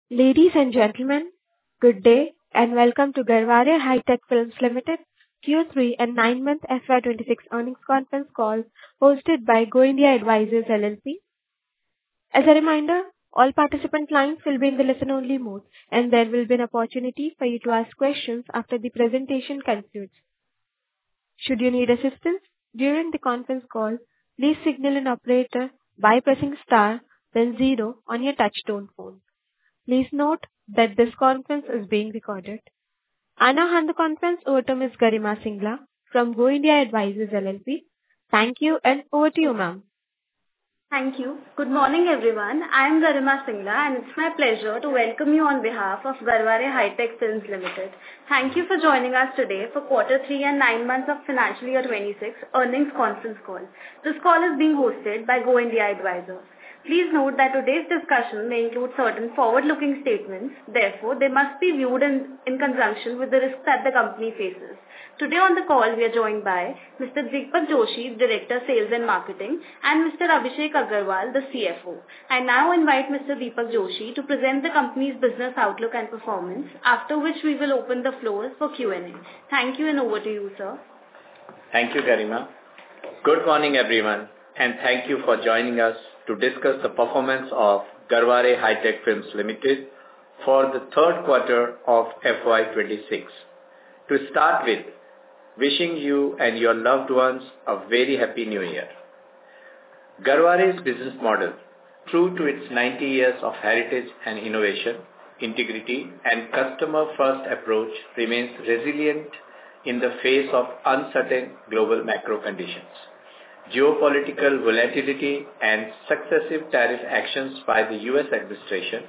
Ladies and gentlemen, good day and welcome to Garhwale Hi-Tech Films Limited Q3 and 9-month FY26 earnings conference call hosted by Go India Advisors LLP. As a reminder, all participant lines will be in the listen-only mode, and there will be an opportunity for you to ask questions after the presentation concludes. Should you need assistance during the conference call, please signal an operator by pressing star, then 0 on your touch-tone phone. Please note that this conference is being recorded. I now hand the conference over to Ms. Garima Singla from Go India Advisors LLP. Thank you, and over to you, ma'am. Thank you. Good morning, everyone. I am Garima Singla, and it's my pleasure to welcome you on behalf of Garhwale Hi-Tech Films Limited. Thank you for joining us today for Q3 and 9 months of financial year 26 earnings conference call. This call is being hosted by Go India Advisors. Please note that today's discussion may include certain forward-looking statements. Therefore, they must be viewed in conjunction with the risks that the company faces. Today on the call, we are joined by Mr. Deepak Joshi, Director, Sales and Marketing, and Mr. Abhishek Agarwal, the CFO. I now invite Mr. Deepak Joshi to present the company's business outlook and performance, after which we will open the floors for Q&A. Thank you, and over to you, sir. Thank you, Garima. Good morning, everyone, and thank you for joining us to discuss the performance of Garhwale Hi-Tech Films Limited for the third quarter of FY26. To start with, wishing you and your loved ones a very happy new year. Garhwale's business model, true to its 90 years of heritage and innovation, integrity and customer-first approach, remains resilient in the face of uncertain global macro conditions. Geopolitical volatility and successive tariff actions by the U.S. administration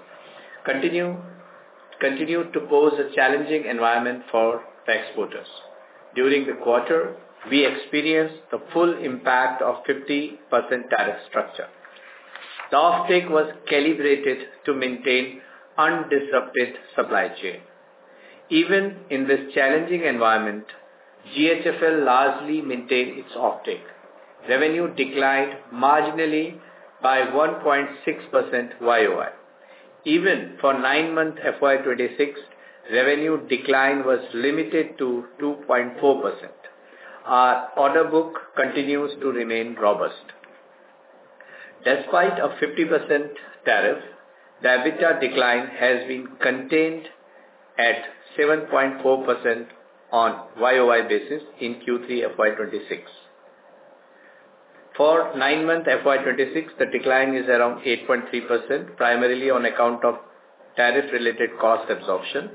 continue to pose a challenging environment for exporters. During the quarter, we experienced the full impact of 50% tariff structure. The offtake was calibrated to maintain undisrupted supply chain. Even in this challenging environment, GHFL largely maintained its offtake. Revenue declined marginally by 1.6% YOY. Even for 9-month FY26, revenue decline was limited to 2.4%. Our order book continues to remain robust. Despite a 50% tariff, the EBITDA decline has been contained at 7.4% on YOY basis in Q3 FY26. For 9-month FY26, the decline is around 8.3%, primarily on account of tariff-related cost absorption.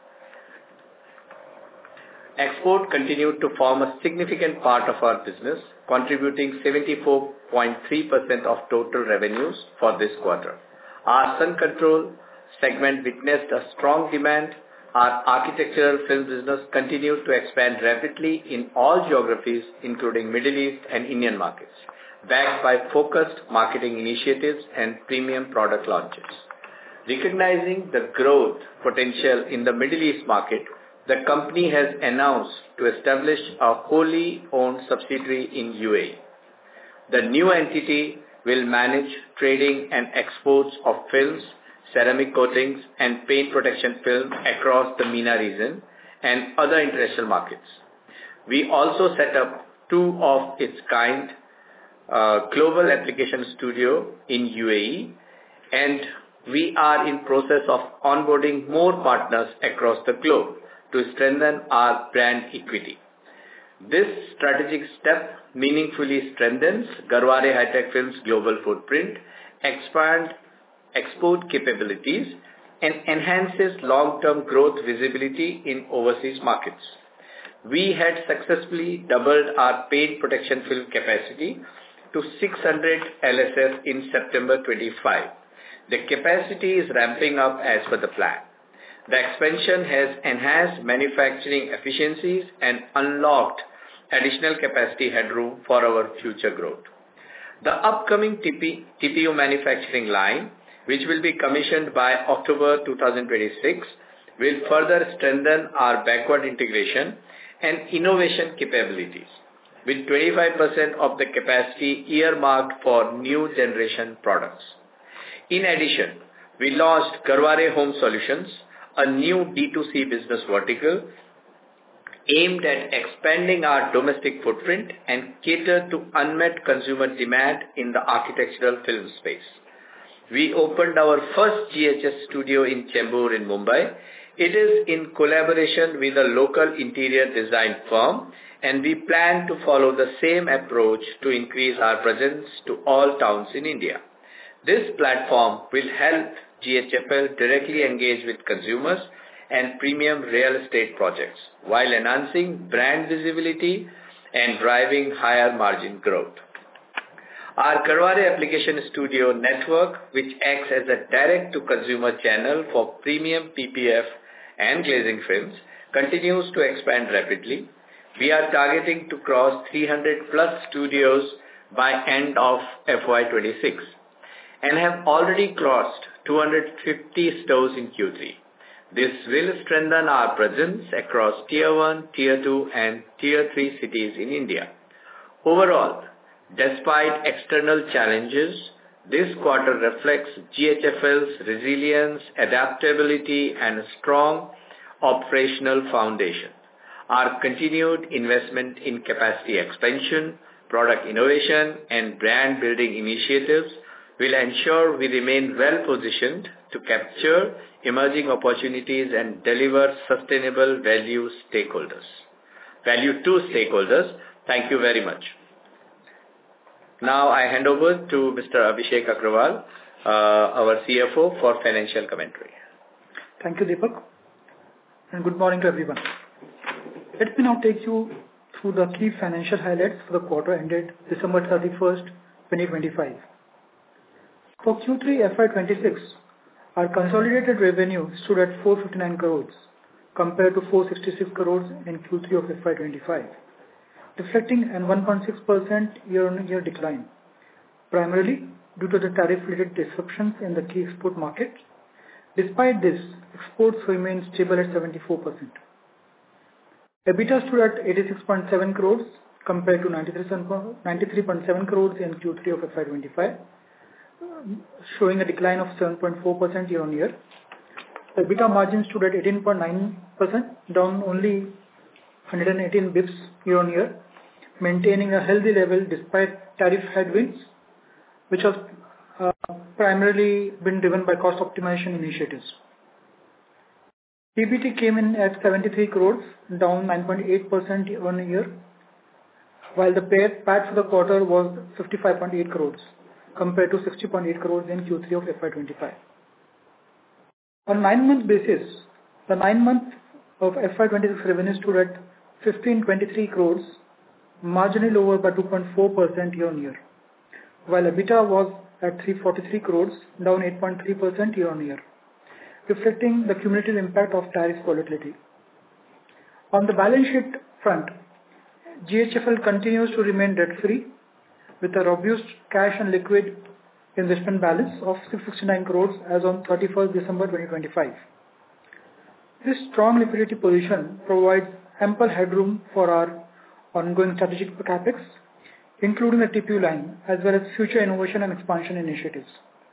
Export continued to form a significant part of our business, contributing 74.3% of total revenues for this quarter. Our Sun Control segment witnessed a strong demand. Our architectural film business continued to expand rapidly in all geographies, including Middle East and Indian markets, backed by focused marketing initiatives and premium product launches. Recognizing the growth potential in the Middle East market, the company has announced to establish a wholly owned subsidiary in UAE. The new entity will manage trading and exports of films, ceramic coatings, and paint protection film across the MENA region and other international markets. We also set up two of its kind global application studio in UAE, and we are in process of onboarding more partners across the globe to strengthen our brand equity. This strategic step meaningfully strengthens Garhwale Hi-Tech Films' global footprint, expand export capabilities, and enhances long-term growth visibility in overseas markets. We had successfully doubled our paint protection film capacity to 600 LSF in September 25. The capacity is ramping up as per the plan. The expansion has enhanced manufacturing efficiencies and unlocked additional capacity headroom for our future growth. The upcoming TPU manufacturing line, which will be commissioned by October 2026, will further strengthen our backward integration and innovation capabilities, with 25% of the capacity earmarked for new generation products. In addition, We launched Garware Home Solutions, a new D2C business vertical aimed at expanding our domestic footprint and cater to unmet consumer demand in the architectural film space. We opened our first GHS studio in Chembur in Mumbai. It is in collaboration with a local interior design firm, and we plan to follow the same approach to increase our presence to all towns in India. This platform will help GHFL directly engage with consumers and premium real estate projects while enhancing brand visibility and driving higher margin growth. Our Garware Application Studio network, which acts as a direct-to-consumer channel for premium PPF and glazing films, continues to expand rapidly. We are targeting to cross 300 plus studios by end of FY26 and have already crossed 250 stores in Q3. This will strengthen our presence across Tier 1, Tier 2 and Tier 3 cities in India. Overall, despite external challenges, this quarter reflects GHFL's resilience, adaptability and strong operational foundation. Our continued investment in capacity expansion, product innovation and brand building initiatives will ensure we remain well positioned to capture emerging opportunities and deliver sustainable value to stakeholders. Thank you very much. Now I hand over to Mr. Abhishek Agrawal, our CFO, for financial commentary. Thank you, Deepak, and good morning to everyone. Let me now take you through the key financial highlights for the quarter ended December 31st, 2025. For Q3 FY26, our consolidated revenue stood at 459 crores compared to 466 crores in Q3 of FY25, reflecting an 1.6% year-on-year decline, primarily due to the tariff-related disruptions in the key export markets. Despite this, exports remained stable at 74%. EBITDA stood at 86.7 crores compared to 93.7 crores in Q3 of FY25, showing a decline of 7.4% year-on-year. EBITDA margin stood at 18.9%, down only 118 bips year-on-year, maintaining a healthy level despite tariff headwinds, which has primarily been driven by cost optimization initiatives. PBT came in at 73 crores, down 9.8% year-on-year, while the PAT for the quarter was 55.8 crores compared to 60.8 crores in Q3 of FY25. On 9-month basis, the 9 months of FY26 revenue stood at 1523 crores, marginally lower by 2.4% year-on-year, while EBITDA was at 343 crores, down 8.3% year-on-year, reflecting the cumulative impact of tariff volatility. On the balance sheet front, GHFL continues to remain debt-free with a robust cash and liquid investment balance of 669 crores as on 31st December 2025. This strong liquidity position provides ample headroom for our ongoing strategic capex, including the TPU line, as well as future innovation and expansion initiatives.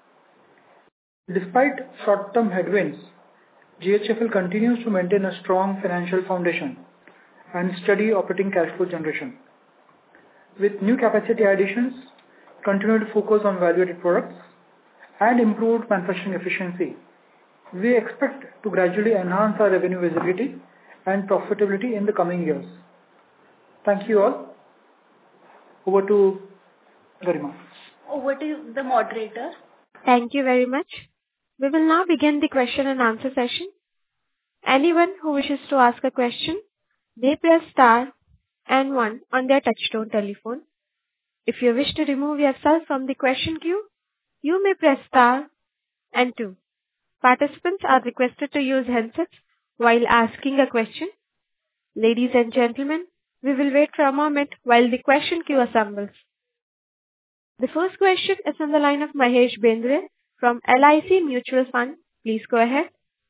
Despite short-term headwinds, GHFL continues to maintain a strong financial foundation and steady operating cash flow generation. With new capacity additions, continued focus on value-added products, and improved manufacturing efficiency, we expect to gradually enhance our revenue visibility and profitability in the coming years. Thank you all. Over to Garima. Over to the moderator. Thank you very much. We will now begin the question and answer session. Anyone who wishes to ask a question may press star and 1 on their touchtone telephone. If you wish to remove yourself from the question queue, you may press star and 2. Participants are requested to use handsets while asking a question. Ladies and gentlemen, we will wait for a moment while the question queue assembles. The first question is on the line of Mahesh Bendre from LIC Mutual Fund. Please go ahead.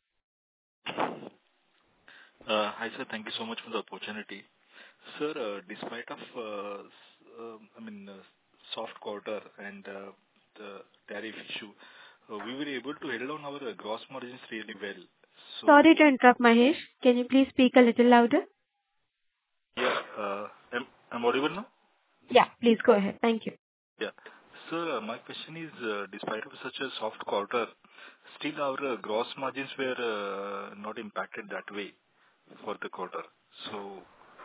Hi sir, thank you so much for the opportunity. Sir, despite of soft quarter and the tariff issue, we were able to hold down our gross margins really well. Sorry So, to interrupt, Mahesh. Can you please speak a little louder? yeah, I'm audible now? Yeah, please go ahead. Thank you. Yeah. Sir, my question is, despite of such a soft quarter, still our gross margins were not impacted that way for the quarter. So,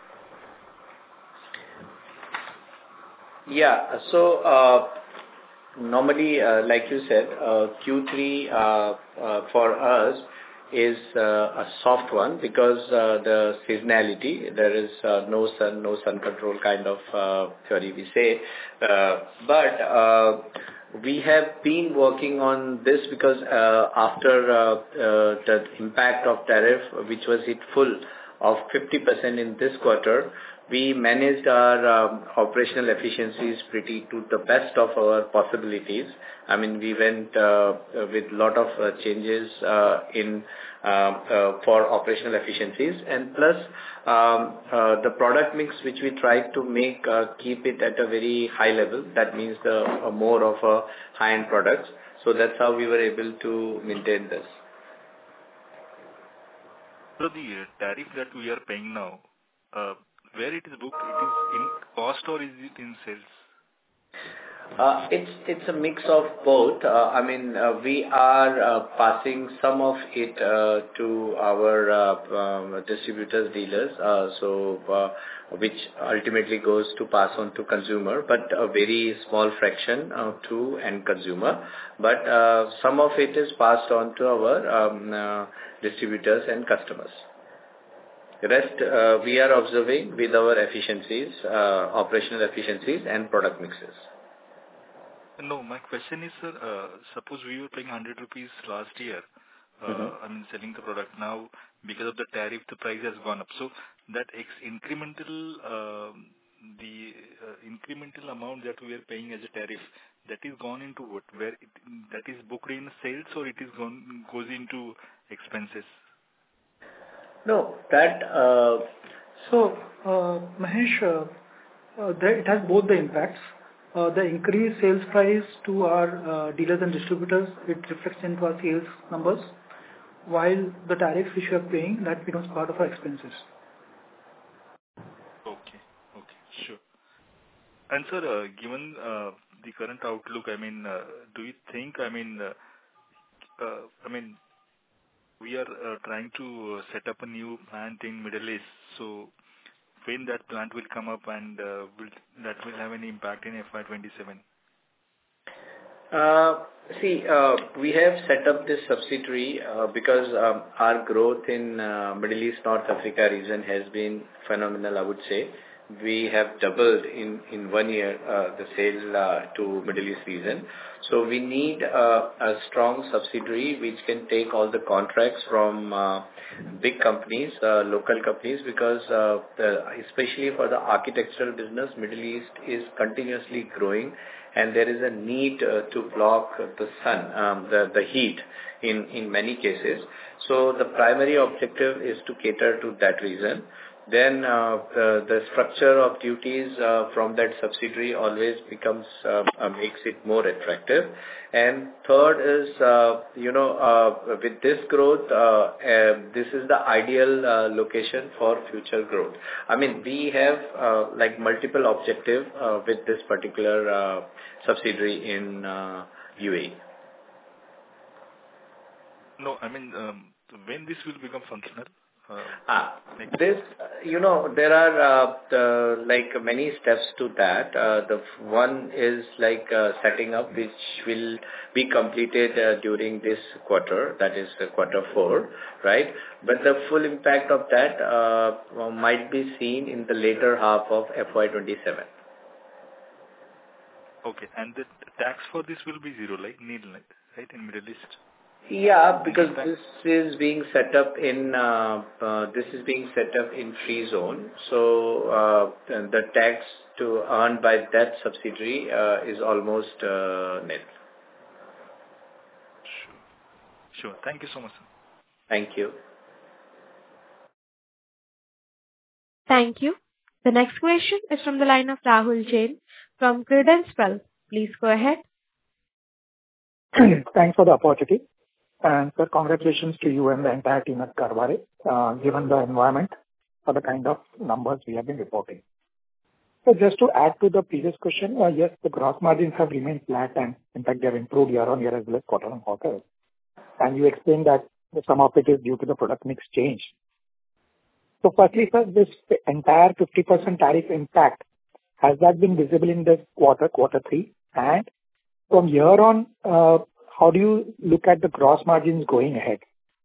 Yeah. Normally, like you said, Q3 for us is a soft one because the seasonality, there is no sun control kind of theory we say. But we have been working on this because after the impact of tariff, which was hit full of 50% in this quarter, we managed our operational efficiencies pretty to the best of our possibilities. I mean, we went with lot of changes in for operational efficiencies, and plus the product mix which we tried to make keep it at a very high level. That means the more of a high-end products. So that's how we were able to maintain this. so the tariff that we are paying now, where it is booked, it is in cost or is it in sales? It's a mix of both. I mean, we are passing some of it to our distributors, dealers, which ultimately goes to pass on to consumer, but a very small fraction to end consumer. But some of it is passed on to our distributors and customers. The rest, we are observing with our efficiencies, operational efficiencies and product mixes. No, my question is, sir, suppose we were paying 100 rupees last year, I mean, selling the product. Now, because of the tariff, the price has gone up. So that incremental, incremental amount that we are paying as a tariff, that is gone into what? Where that is booked in sales or it is goes into expenses? No, that Mahesh, it has both the impacts. The increased sales price to our dealers and distributors, it reflects into our sales numbers, while the tariff which we are paying, that becomes part of our expenses. Okay, sure. And sir, given the current outlook, I mean, do you think, we are trying to set up a new plant in Middle East, so when that plant will come up and that will have any impact in FY27? We have set up this subsidiary because our growth in Middle East, North Africa region has been phenomenal, I would say. We have doubled in 1 year the sale to Middle East region. So we need a strong subsidiary which can take all the contracts from big companies, local companies, because especially for the architectural business, Middle East is continuously growing, and there is a need to block the sun, the heat in many cases. So the primary objective is to cater to that reason. Then the structure of duties from that subsidiary always becomes makes it more attractive. And third is, with this growth, this is the ideal location for future growth. I mean, we have like multiple objective with this particular subsidiary in UAE. No, when this will become functional? This, there are like many steps to that. The one is like setting up, which will be completed during this quarter, that is quarter 4, right? But the full impact of that might be seen in the later half of FY27. Okay, and the tax for this will be zero, like nil, right, in Middle East? Yeah, because this is being set up in free zone. So the tax to earn by that subsidiary is almost nil. Sure. Thank you so much, sir. Thank you. Thank you. The next question is from the line of Rahul Jain from Credence Wealth. Please go ahead. Thanks for the opportunity. And sir, congratulations to you and the entire team at Garware, given the environment for the kind of numbers we have been reporting. So just to add to the previous question, yes, the gross margins have remained flat and in fact they have improved year-on-year as well as quarter-on-quarter. And you explained that some of it is due to the product mix change. So firstly, sir, this entire 50% tariff impact, has that been visible in this quarter 3? And from here on, how do you look at the gross margins going ahead?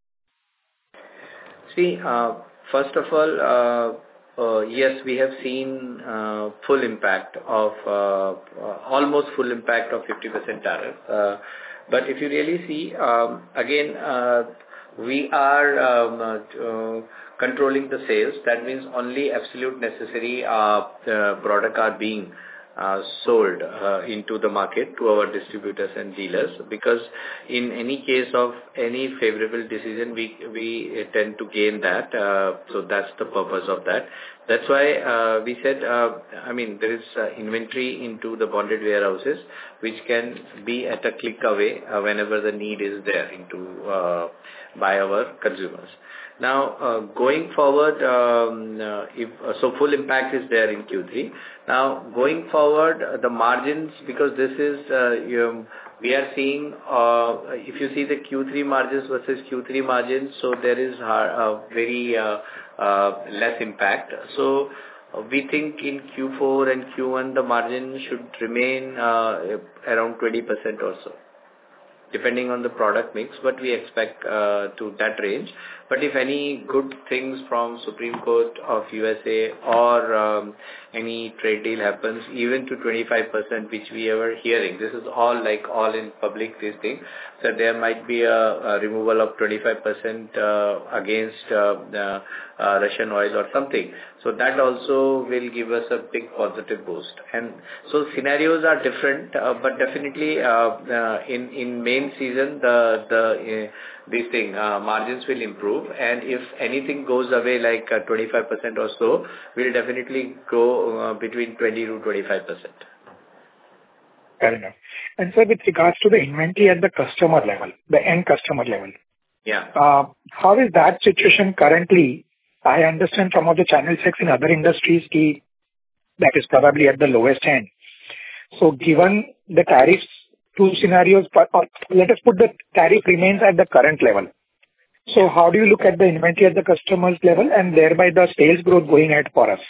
See, first of all, yes, we have seen full impact of almost full impact of 50% tariff. But if you really see, again, we are controlling the sales. That means only absolute necessary product are being sold into the market to our distributors and dealers, because in any case of any favorable decision, we tend to gain that. So that's the purpose of that. That's why we said, there is inventory into the bonded warehouses, which can be at a click away whenever the need is there by our consumers. Now, going forward, full impact is there in Q3. Now, going forward, the margins, because this is, we are seeing, if you see the Q3 margins versus Q3 margins, so there is very less impact. So, we think in Q4 and Q1, the margin should remain around 20% or so, depending on the product mix, but we expect to that range. But if any good things from Supreme Court of USA or any trade deal happens, even to 25%, which we are hearing, this is all in public, this thing, that there might be a removal of 25% against Russian oil or something. So that also will give us a big positive boost. And so scenarios are different, but definitely in main season, margins will improve. And if anything goes away like 25% or so, we'll definitely go between 20 to 25%. Fair enough. And sir, with regards to the inventory at the customer level, the end customer level, yeah, how is that situation currently? I understand some of the channel checks in other industries that is probably at the lowest end. So given the tariffs, two scenarios, or let us put the tariff remains at the current level. So how do you look at the inventory at the customer's level and thereby the sales growth going ahead for us?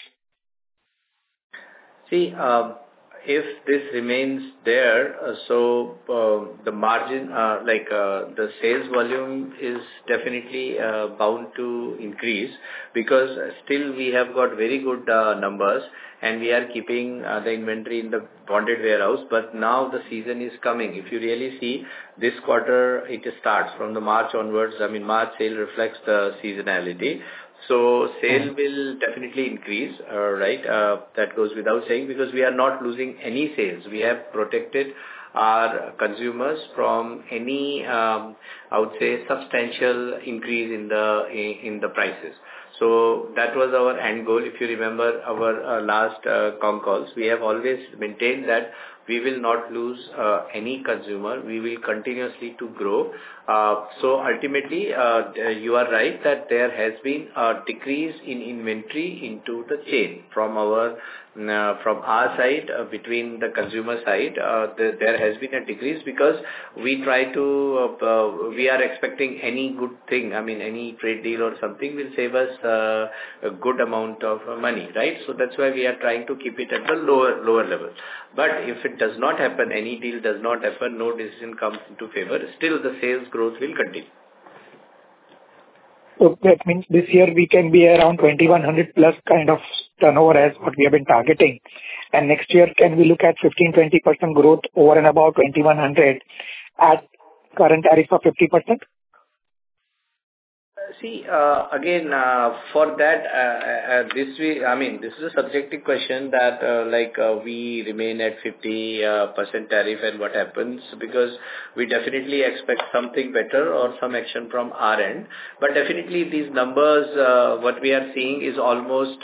See, if this remains there, the margin, the sales volume is definitely bound to increase, because still we have got very good numbers and we are keeping the inventory in the bonded warehouse. But now the season is coming. If you really see this quarter, it starts from the March onwards. March sale reflects the seasonality. So sale will definitely increase, right? That goes without saying, because we are not losing any sales. We have protected our consumers from any, I would say, substantial increase in the prices. So that was our end goal. If you remember our last con calls, we have always maintained that we will not lose any consumer. We will continuously to grow. So ultimately, you are right that there has been a decrease in inventory into the chain from our side, between the consumer side. There has been a decrease, because we try to, we are expecting any good thing. Any trade deal or something will save us a good amount of money, right? So that's why we are trying to keep it at the lower level. But if it does not happen, any deal does not happen, no decision comes into favor, still the sales growth will continue. So that means this year we can be around 2100 plus kind of turnover as what we have been targeting. And next year, can we look at 15-20% growth over and about 2100 at current tariff of 50%? See, again, for that, this is a subjective question that, we remain at 50% tariff and what happens, because we definitely expect something better or some action from our end. But definitely these numbers, what we are seeing is almost,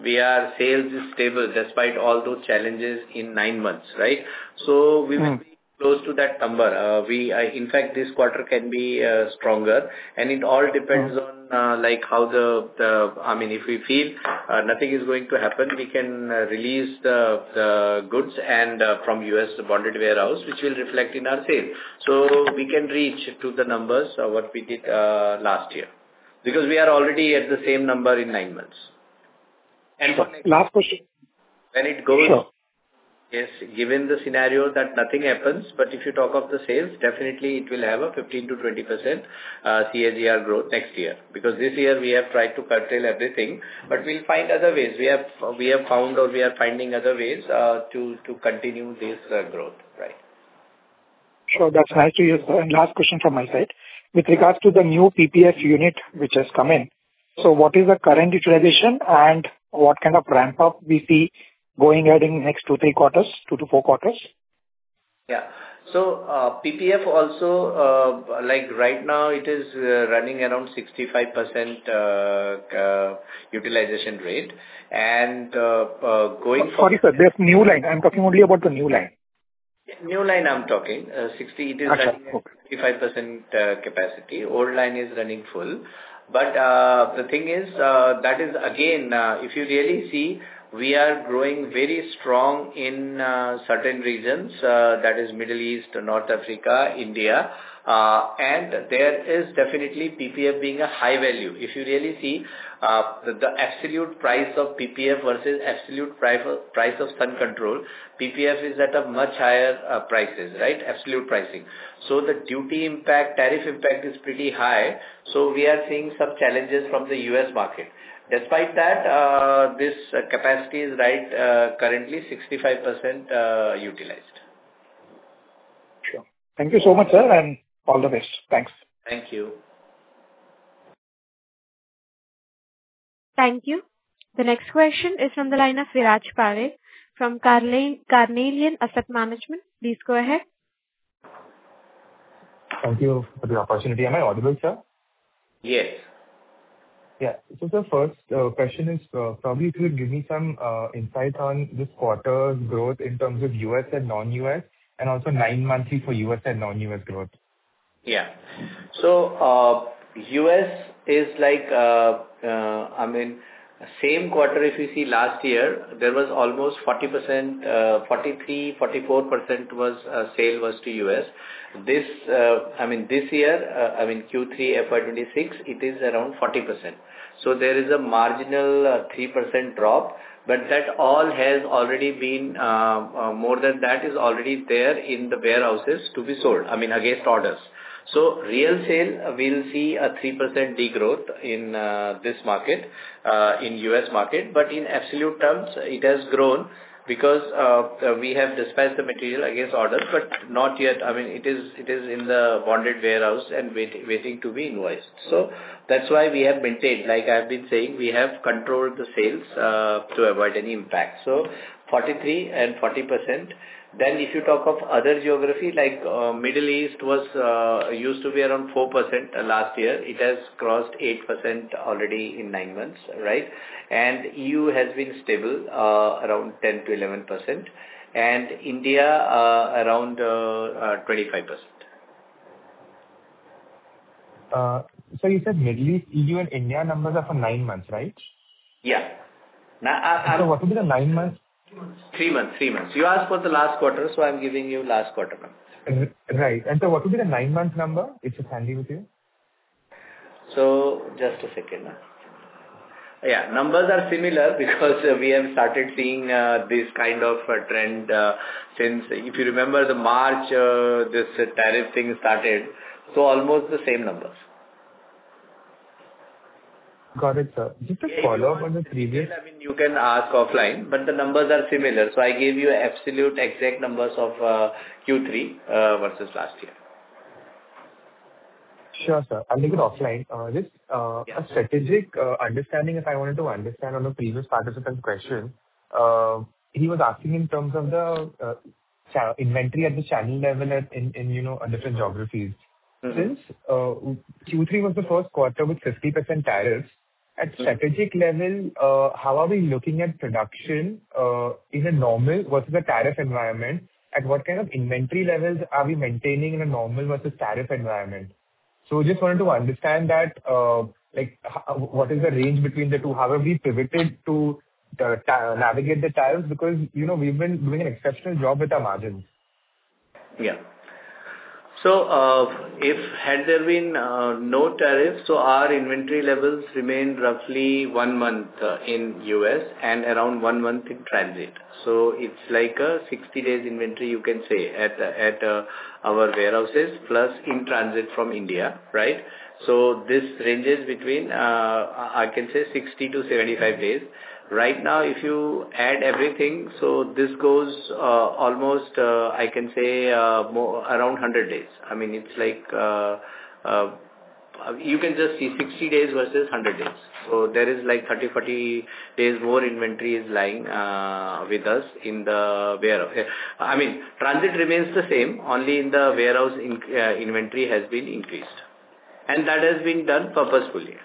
sales is stable despite all those challenges in 9 months, right? So we will be close to that number. In fact, this quarter can be stronger, and it all depends on like how I mean, if we feel nothing is going to happen, we can release the goods and from US bonded warehouse, which will reflect in our sales. So we can reach to the numbers what we did last year, because we are already at the same number in 9 months. And for last question. When it goes, Sure. yes, given the scenario that nothing happens, but if you talk of the sales, definitely it will have a 15 to 20% CAGR growth next year. Because this year we have tried to curtail everything, but we'll find other ways. We have found, or we are finding other ways to continue this growth, right? Sure, that's nice to hear, sir. And last question from my side. With regards to the new PPF unit which has come in, so what is the current utilization and what kind of ramp up we see going ahead in next 2-3 quarters, 2 to 4 quarters? Yeah. So, PPF also, like right now, it is running around 65% utilization rate. And going Sorry, sir, there's new line. I'm talking only about the new line. New line I'm talking, 60, it is running at 55% capacity. Old line is running full. But the thing is, that is again, if you really see, we are growing very strong in certain regions, that is Middle East, North Africa, India, and there is definitely PPF being a high value. If you really see, the absolute price of PPF versus absolute price of Sun Control, PPF is at a much higher prices, right? Absolute pricing. So the duty impact, tariff impact is pretty high. So we are seeing some challenges from the US market. Despite that, this capacity is currently 65% utilized. Sure. Thank you so much, sir, and all the best. Thanks. Thank you. Thank you. The next question is from the line of Viraj Parekh from Carnelian Asset Management. Please go ahead. Thank you for the opportunity. Am I audible, sir? Yes. Yeah. So the first question is probably if you could give me some insight on this quarter's growth in terms of US and non-US, and also 9 monthly for US and non-US growth. Yeah. So, US is like, I mean, same quarter if you see last year, there was almost 40%, 44% was sale was to US. This, I mean, this year, I mean, Q3 FY26, it is around 40%. So there is a marginal 3% drop, but that all has already been, more than that is already there in the warehouses to be sold, I mean, against orders. So real sale, we'll see a 3% degrowth in this market, in US market, but in absolute terms, it has grown because we have dispatched the material against orders, but not yet. I mean, it is in the bonded warehouse and waiting to be invoiced. So that's why we have maintained, like I've been saying, we have controlled the sales to avoid any impact. So 43 and 40%. Then if you talk of other geography, like Middle East was used to be around 4% last year. It has crossed 8% already in 9 months, right? And EU has been stable around 10 to 11%, and India around 25%. So you said Middle East, EU and India numbers are for 9 months, right? Yeah. Now, so what will be the 9 months? 3 months. You asked for the last quarter, so I'm giving you last quarter number. Right. And so what will be the 9-month number, if it's handy with you? So just a second. Yeah, numbers are similar because we have started seeing this kind of trend since, if you remember the March, this tariff thing started. So almost the same numbers. Got it, sir. Just a follow-up on the previous... I mean, you can ask offline, but the numbers are similar. So I gave you absolute exact numbers of Q3 versus last year. Sure, sir. I'll take it offline. Just a strategic understanding, if I wanted to understand on the previous participant's question, he was asking in terms of the inventory at the channel level in different geographies. Mm-hmm. Since Q3 was the first quarter with 50% tariffs, at strategic level, how are we looking at production in a normal versus a tariff environment? at what kind of inventory levels are we maintaining in a normal versus tariff environment? So just wanted to understand that, what is the range between the two? How have we pivoted to navigate the tariffs? Because, we've been doing an exceptional job with our margins. Yeah. So, if had there been no tariff, so our inventory levels remain roughly 1 month in US and around 1 month in transit. So it's like a 60 days inventory, you can say, at our warehouses plus in transit from India, right? So this ranges between I can say 60 to 75 days. Right now, if you add everything, so this goes almost, I can say, more around 100 days. I mean, it's like, you can just see 60 days versus 100 days. So there is like 30, 40 days more inventory is lying with us in the warehouse. I mean, transit remains the same, only in the warehouse inventory has been increased. And that has been done purposefully.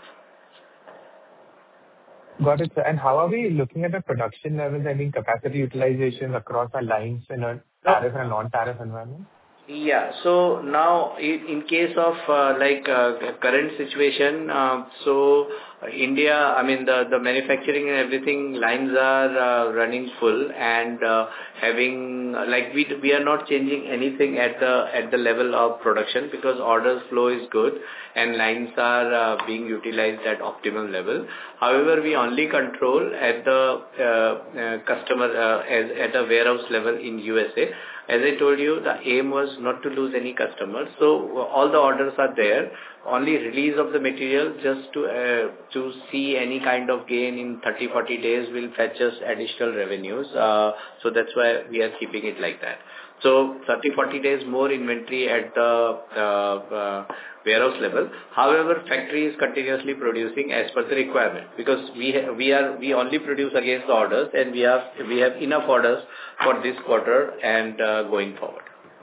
Got it, sir. And how are we looking at the production levels, I mean, capacity utilization across our lines in a tariff and a non-tariff environment? Yeah. So now in case of current situation, so India, I mean the manufacturing and everything lines are running full and having we are not changing anything at the level of production because orders flow is good and lines are being utilized at optimal level. However, we only control at the customer at a warehouse level in USA. As I told you, the aim was not to lose any customers. So all the orders are there. Only release of the material just to see any kind of gain in 30, 40 days will fetch us additional revenues. So that's why we are keeping it like that. So 30, 40 days more inventory at the warehouse level. However, factory is continuously producing as per the requirement because we only produce against the orders and we have enough orders for this quarter and going forward.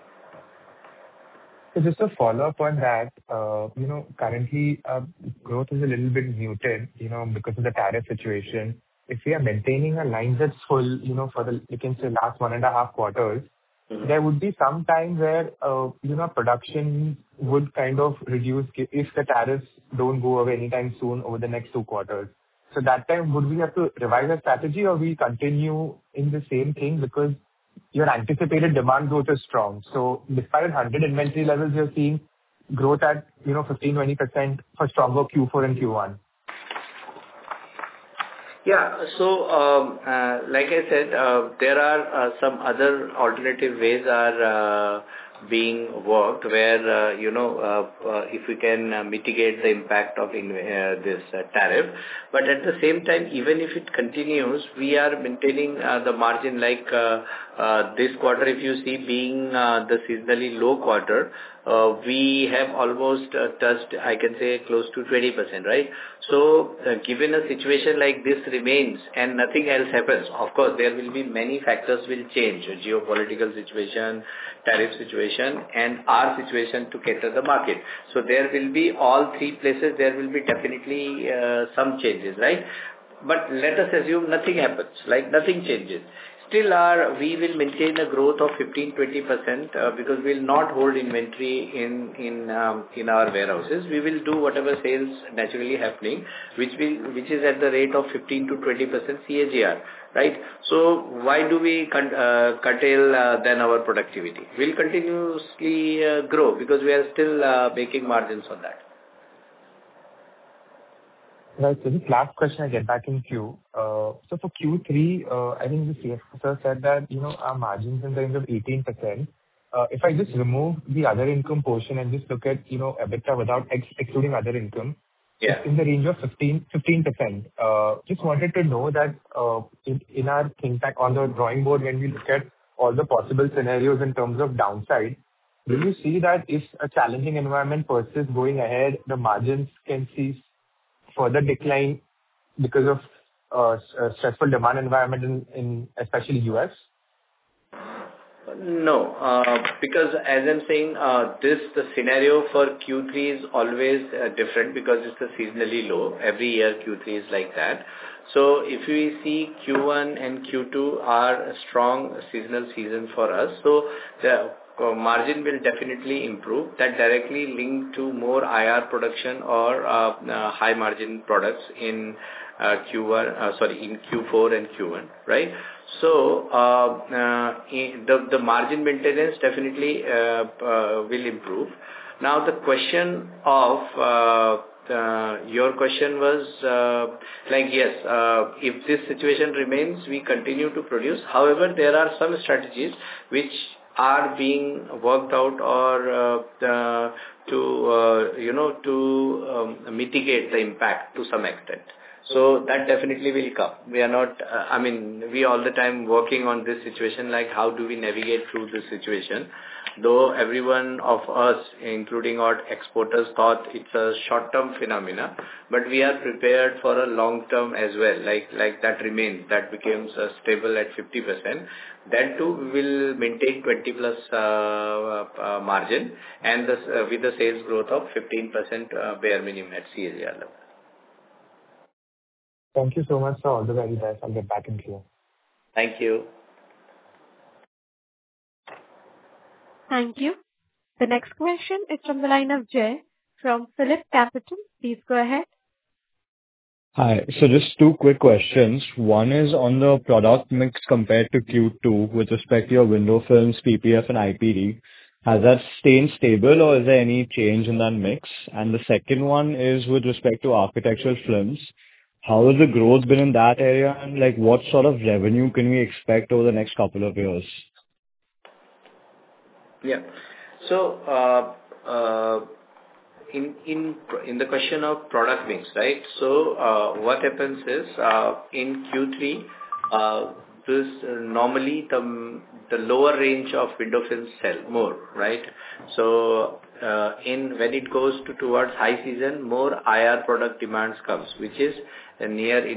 So just a follow-up on that, currently growth is a little bit muted, because of the tariff situation. If we are maintaining our lines at full, for the, you can say last 1.5 quarters, there would be some time where, production would kind of reduce if the tariffs don't go away anytime soon over the next 2 quarters. So that time, would we have to revise our strategy or we continue in the same thing because your anticipated demand growth is strong? So despite 100 inventory levels, you're seeing growth at, 15-20% for stronger Q4 and Q1. Yeah. So, like I said, there are some other alternative ways are being worked where, if we can mitigate the impact of this tariff. But at the same time, even if it continues, we are maintaining the margin like this quarter, if you see being the seasonally low quarter, we have almost touched, I can say, close to 20%, right? So, given a situation like this remains and nothing else happens, of course, there will be many factors will change, geopolitical situation, tariff situation, and our situation to cater the market. So, there will be all 3 places, there will be definitely some changes, right? But let us assume nothing happens, like nothing changes. Still we will maintain a growth of 15-20% because we will not hold inventory in our warehouses. We will do whatever sales naturally happening, which is at the rate of 15-20% CAGR, right? So why do we curtail then our productivity? We'll continuously grow because we are still making margins on that. Right. So this last question, I get back in queue. So for Q3, I think the CFO sir said that, our margins in the range of 18%. If I just remove the other income portion and just look at, EBITDA without excluding other income, yeah, it's in the range of 15%. Just wanted to know that in our think tank on the drawing board, when we look at all the possible scenarios in terms of downside, do you see that if a challenging environment persists going ahead, the margins can see further decline because of stressful demand environment in especially US? No, because as I'm saying, the scenario for Q3 is always different because it's a seasonally low. Every year Q3 is like that. So if we see Q1 and Q2 are a strong seasonal season for us, so the margin will definitely improve. That directly linked to more IR production or high margin products in in Q4 and Q1, right? So the margin maintenance definitely will improve. Now the question of your question was yes, if this situation remains, we continue to produce. However, there are some strategies which are being worked out or to mitigate the impact to some extent. So that definitely will come. We are not, we all the time working on this situation, like how do we navigate through this situation. Though every one of us, including our exporters, thought it's a short-term phenomena, but we are prepared for a long-term as well, like that remains, that becomes stable at 50%. That too will maintain 20 plus margin and with the sales growth of 15% bare minimum at CAGR level. Thank you so much, sir. All the very best. I'll get back in queue. Thank you. Thank you. The next question is from the line of Jay from Phillip Capital. Please go ahead. Hi. So just two quick questions. One is on the product mix compared to Q2 with respect to your window films, PPF and IPD. Has that stayed stable or is there any change in that mix? And the second one is with respect to architectural films. How has the growth been in that area and what sort of revenue can we expect over the next couple of years? Yeah. So in the question of product mix, right? So what happens is in Q3, this normally the lower range of window films sell more, right? So when it goes towards high season, more IR product demands comes, which is a near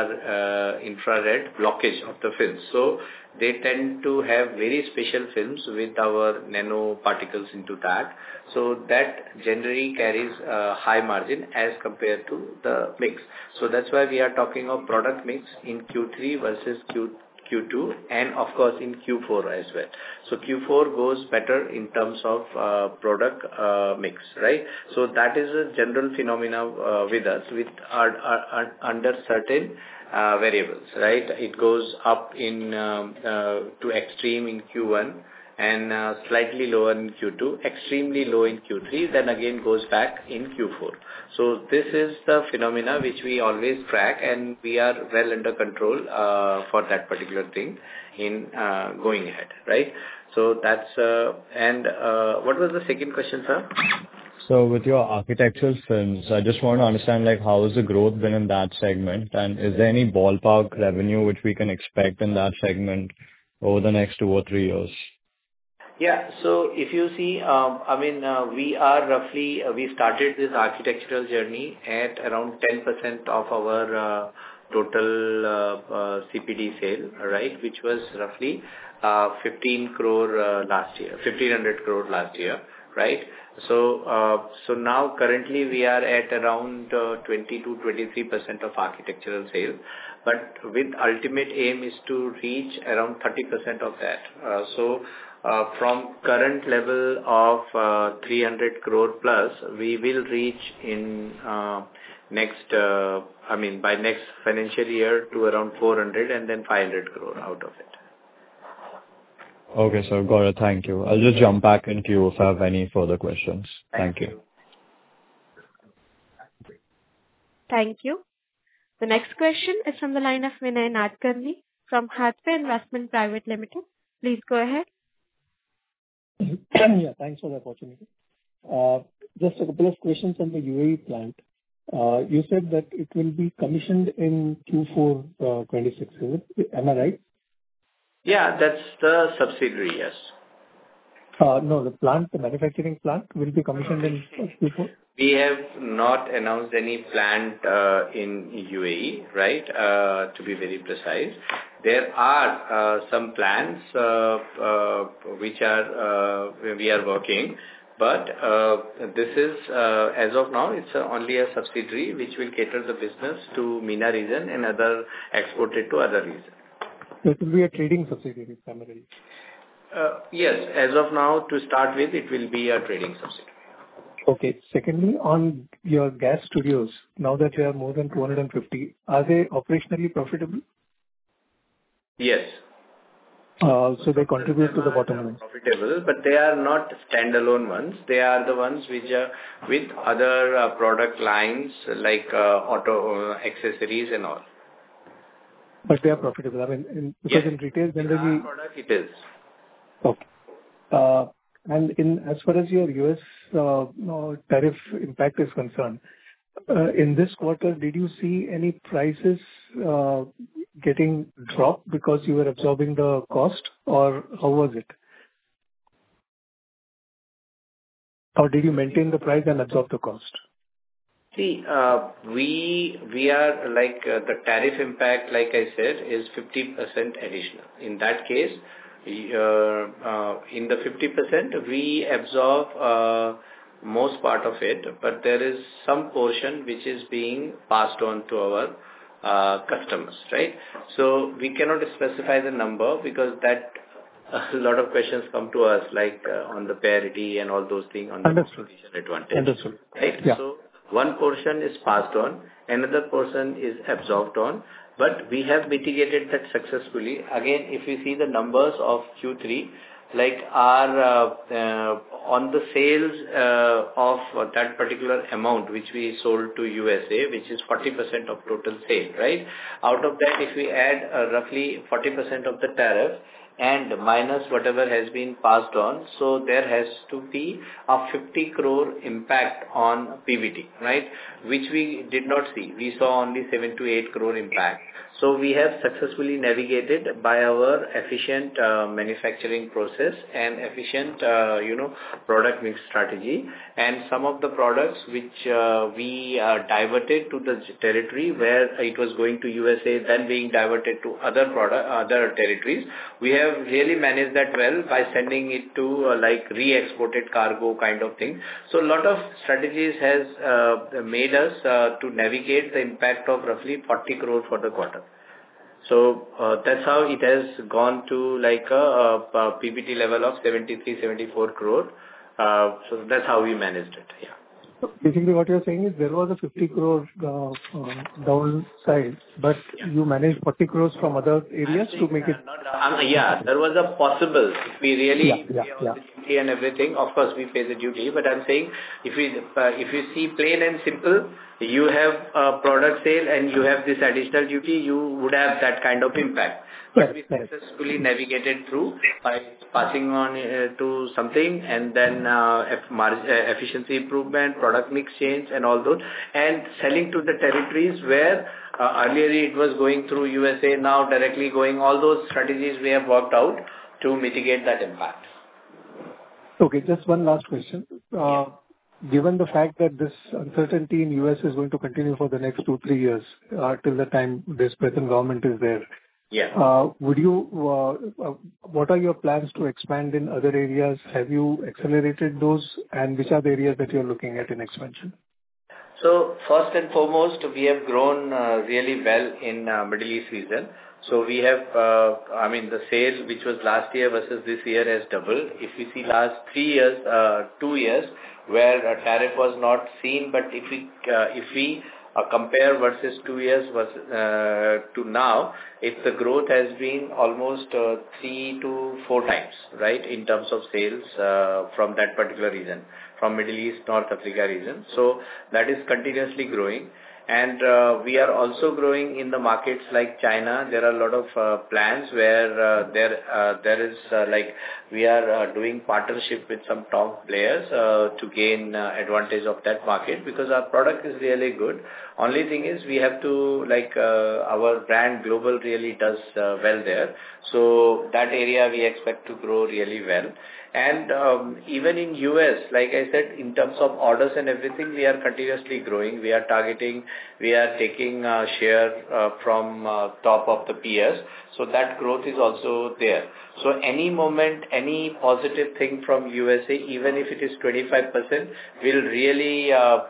infrared blockage of the films. So they tend to have very special films with our nano particles into that. So that generally carries a high margin as compared to the mix. So that's why we are talking of product mix in Q3 versus Q2 and of course in Q4 as well. So Q4 goes better in terms of product mix, right? So that is a general phenomena with us under certain variables, right? It goes up to extreme in Q1 and slightly lower in Q2, extremely low in Q3, then again goes back in Q4. So this is the phenomena which we always track and we are well under control for that particular thing in going ahead, right? So that's, and what was the second question, sir? So with your architectural films, I just want to understand how has the growth been in that segment and is there any ballpark revenue which we can expect in that segment over the next 2 or 3 years? Yeah. So if you see, we are roughly, we started this architectural journey at around 10% of our total CPD sale, right? Which was roughly 15 crore last year, 1,500 crore last year, right? So now currently we are at around 20 to 23% of architectural sales, but with ultimate aim is to reach around 30% of that. From current level of 300 crore plus, we will reach in by next financial year to around 400 and then 500 crore out of it. Okay, sir. Got it. Thank you. I'll just jump back in queue if I have any further questions. Thank you. Thank you. The next question is from the line of Vinay Nadkarni from Hathway Investment Private Limited. Please go ahead. Yeah, thanks for the opportunity. Just a couple of questions on the UAE plant. You said that it will be commissioned in Q4 26, is it? Am I right? Yeah, that's the subsidiary, yes. No, the manufacturing plant will be commissioned in Q4? We have not announced any plant in UAE, right? To be very precise. There are some plans which we are working, but this is, as of now, it's only a subsidiary which will cater the business to MENA region and exported to other regions. So it will be a trading subsidiary primarily? Yes. As of now, to start with, it will be a trading subsidiary. Okay. Secondly, on your gas studios, now that you have more than 250, are they operationally profitable? Yes. So they contribute to the bottom line. Profitable, but they are not standalone ones. They are the ones which are with other product lines like auto accessories and all. But they are profitable. I mean, because in retail generally. Product it is. Okay. And as far as your US tariff impact is concerned, in this quarter, did you see any prices getting dropped because you were absorbing the cost, or how was it? Or did you maintain the price and absorb the cost? See, we are like the tariff impact, like I said, is 50% additional. In that case, in the 50%, we absorb most part of it, but there is some portion which is being passed on to our customers, right? So we cannot specify the number because that a lot of questions come to us like on the parity and all those things on the competition advantage. Understood. Right? Yeah. So one portion is passed on, another portion is absorbed on, but we have mitigated that successfully. Again, if we see the numbers of Q3, like our on the sales of that particular amount which we sold to USA, which is 40% of total sale, right? Out of that, if we add roughly 40% of the tariff and minus whatever has been passed on, so there has to be a 50 crore impact on PBT, right? Which we did not see. We saw only 7 to 8 crore impact. So we have successfully navigated by our efficient manufacturing process and efficient, product mix strategy. And some of the products which we diverted to the territory where it was going to USA, then being diverted to other territories, we have really managed that well by sending it to like re-exported cargo kind of thing. So a lot of strategies has made us to navigate the impact of roughly 40 crore for the quarter. So that's how it has gone to like a PBT level of 73, 74 crore. So that's how we managed it. Yeah. So basically what you're saying is there was a 50 crore downside, but you managed 40 crores from other areas to make it. There was a possible. If we really pay all the duty and everything, of course we pay the duty. But I'm saying if you see plain and simple, you have a product sale and you have this additional duty, you would have that kind of impact. But we successfully navigated through by passing on to something and then efficiency improvement, product mix change and all those, and selling to the territories where earlier it was going through USA, now directly going. All those strategies we have worked out to mitigate that impact. Okay, just one last question. Given the fact that this uncertainty in US is going to continue for the next 2-3 years, till the time this present government is there, what are your plans to expand in other areas? Have you accelerated those, and which are the areas that you're looking at in expansion? So first and foremost, we have grown really well in Middle East region. So we have, the sale which was last year versus this year has doubled. If we see last 3 years, 2 years, where a tariff was not seen, but if we compare versus 2 years to now, the growth has been almost 3 to 4 times, right, in terms of sales from that particular region, from Middle East, North Africa region. So that is continuously growing. And we are also growing in the markets like China. There are a lot of plans where there is we are doing partnership with some top players to gain advantage of that market because our product is really good. Only thing is we have to our brand global really does well there. So that area we expect to grow really well. And even in US, like I said, in terms of orders and everything, we are continuously growing. We are taking share from top of the peers. So that growth is also there. So any moment, any positive thing from USA, even if it is 25%, will really,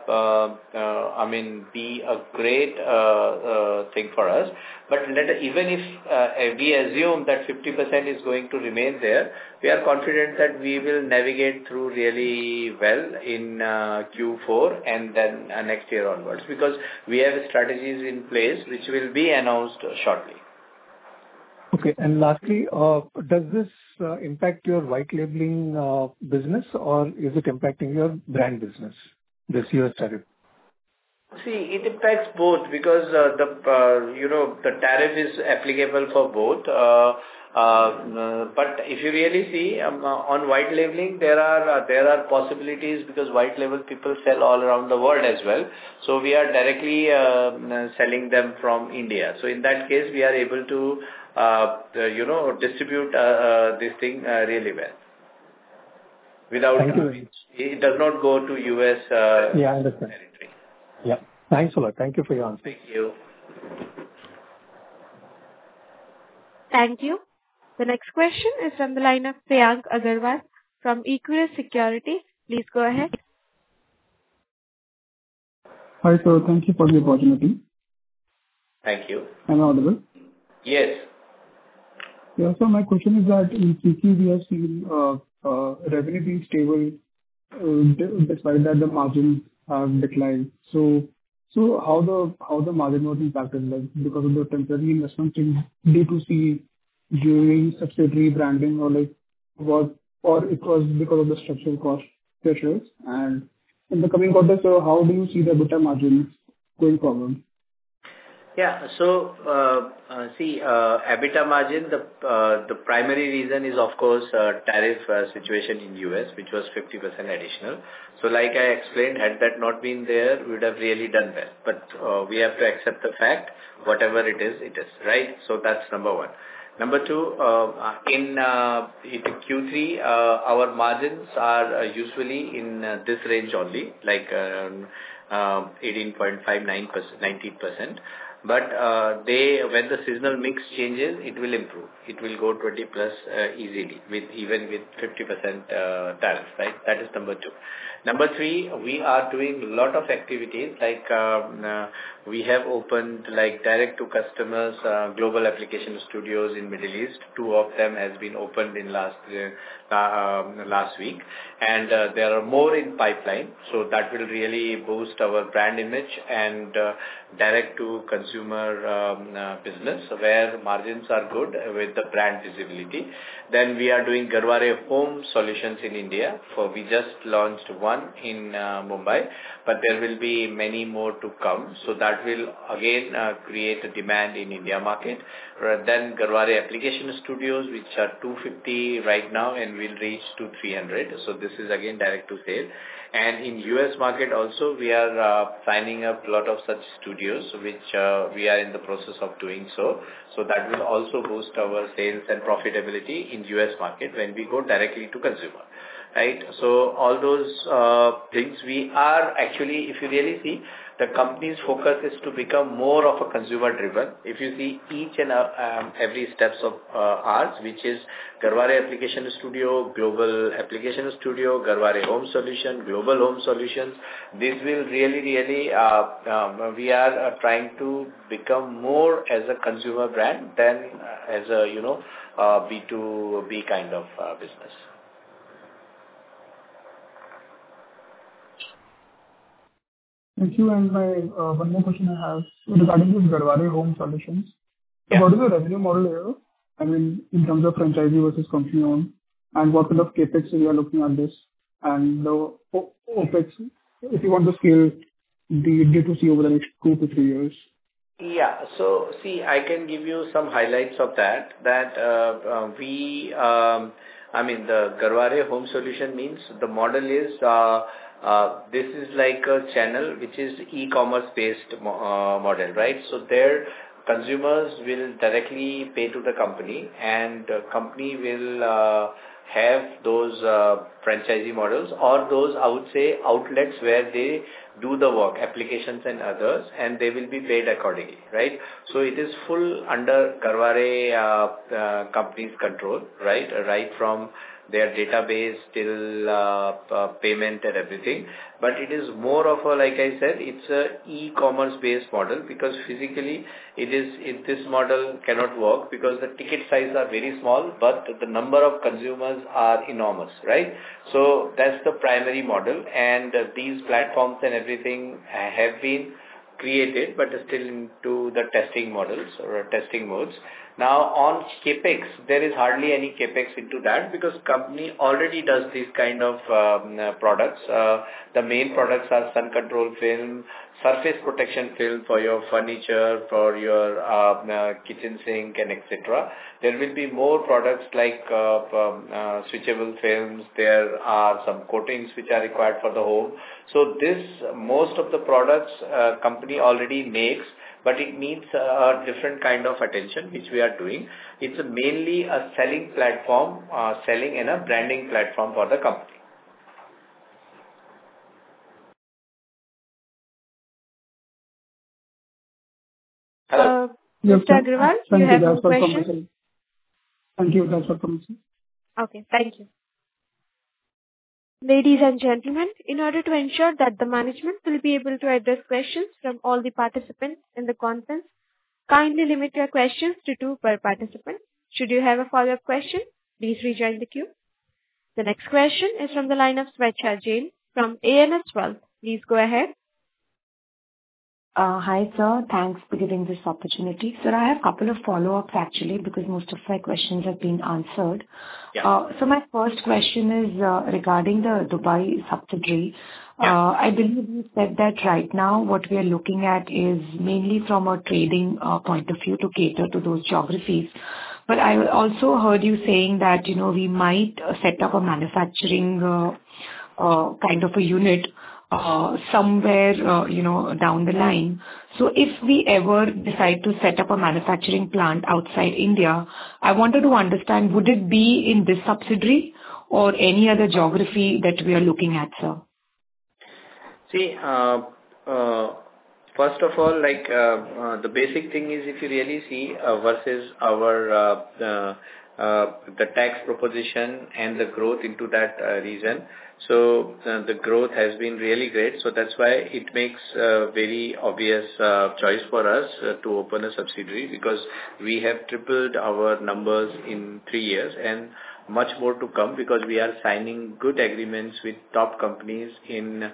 be a great thing for us. But even if we assume that 50% is going to remain there, we are confident that we will navigate through really well in Q4 and then next year onwards, because we have strategies in place which will be announced shortly. Okay. And lastly, does this impact your white labeling business, or is it impacting your brand business, this year's tariff? See, it impacts both, because the tariff is applicable for both. But if you really see on white labeling, there are possibilities, because white label people sell all around the world as well. So we are directly selling them from India. So in that case, we are able to distribute this thing really well. Without it does not go to US. Yeah, I understand. Territory. Yeah. Thanks a lot. Thank you for your answer. Thank you. Thank you. The next question is from the line of Priyank Agarwal from Equirus Securities. Please go ahead. Hi, sir. Thank you for the opportunity. Thank you. Am I audible? Yes. Yeah, so my question is that in CQ we have seen revenue being stable despite that the margins have declined. So how the margin was impacted, like because of the temporary investment in D2C during subsidiary branding, or like what, or it was because of the structural cost pressures? And in the coming quarters, so how do you see the EBITDA margins going forward? Yeah. So, EBITDA margin, the primary reason is, of course, tariff situation in US, which was 50% additional. So like I explained, had that not been there, we would have really done well. But we have to accept the fact, whatever it is, right? So that's number one. Number two, in Q3, our margins are usually in this range only, like 18.59%, 19%. But when the seasonal mix changes, it will improve. It will go 20 plus easily, even with 50% tariff, right? That is number two. Number three, we are doing a lot of activities, like we have opened like direct to customers, global application studios in Middle East. 2 of them has been opened in last week, and there are more in pipeline. So that will really boost our brand image and direct to consumer business, where margins are good with the brand visibility. Then we are doing Garware Home Solutions in India. We just launched one in Mumbai, but there will be many more to come. So that will again create a demand in India market. Then Garware Application Studios, which are 250 right now and will reach to 300. So this is again direct to sale. And in US market also, we are signing up a lot of such studios, which we are in the process of doing so. So that will also boost our sales and profitability in US market when we go directly to consumer. Right. So all those things, we are actually, if you really see, the company's focus is to become more of a consumer driven. If you see each and every steps of ours, which is Garware Application Studio, Global Application Studio, Garware Home Solution, Global Home Solutions, this will really, we are trying to become more as a consumer brand than as a, B2B kind of business. Thank you. And my one more question I have regarding this Garware Home Solutions. Yeah. What is the revenue model here? I mean, in terms of franchisee versus company owned, and what kind of capex we are looking at this, and the OPEX, if you want to scale the D2C over the next 2 to 3 years. Yeah. So see, I can give you some highlights of that. The Garware Home Solution means the model is, this is like a channel which is e-commerce based model, right? So there consumers will directly pay to the company, and the company will have those franchisee models or those, I would say, outlets where they do the work, applications and others, and they will be paid accordingly, right? So it is full under Garware company's control, right? Right from their database till payment and everything. But it is more of a, like I said, it's a e-commerce based model, because physically this model cannot work because the ticket size are very small, but the number of consumers are enormous, right? So that's the primary model, and these platforms and everything have been created, but still into the testing models or testing modes. Now on CapEx, there is hardly any CapEx into that, because company already does these kind of products. The main products are sun control film, surface protection film for your furniture, for your kitchen sink and etc. There will be more products like switchable films. There are some coatings which are required for the home. So this, most of the products company already makes, but it needs a different kind of attention, which we are doing. It's mainly a selling platform, selling and a branding platform for the company. Hello. Mr. Agrawal, you have more questions? Thank you. That's all from me. Okay, thank you. Ladies and gentlemen, in order to ensure that the management will be able to address questions from all the participants in the conference, kindly limit your questions to 2 per participant. Should you have a follow-up question, please rejoin the queue. The next question is from the line of Swechha Jain from ANS Wealth. Please go ahead. Hi, sir. Thanks for giving this opportunity. Sir, I have a couple of follow-ups actually, because most of my questions have been answered. Yeah. So my first question is regarding the Dubai subsidiary. I believe you said that right now what we are looking at is mainly from a trading point of view to cater to those geographies. But I also heard you saying that, we might set up a manufacturing kind of a unit somewhere, down the line. So if we ever decide to set up a manufacturing plant outside India, I wanted to understand, would it be in this subsidiary or any other geography that we are looking at, sir? See, first of all, the basic thing is, if you really see versus our the tax proposition and the growth into that region. So the growth has been really great. So that's why it makes a very obvious choice for us to open a subsidiary, because we have tripled our numbers in 3 years and much more to come, because we are signing good agreements with top companies in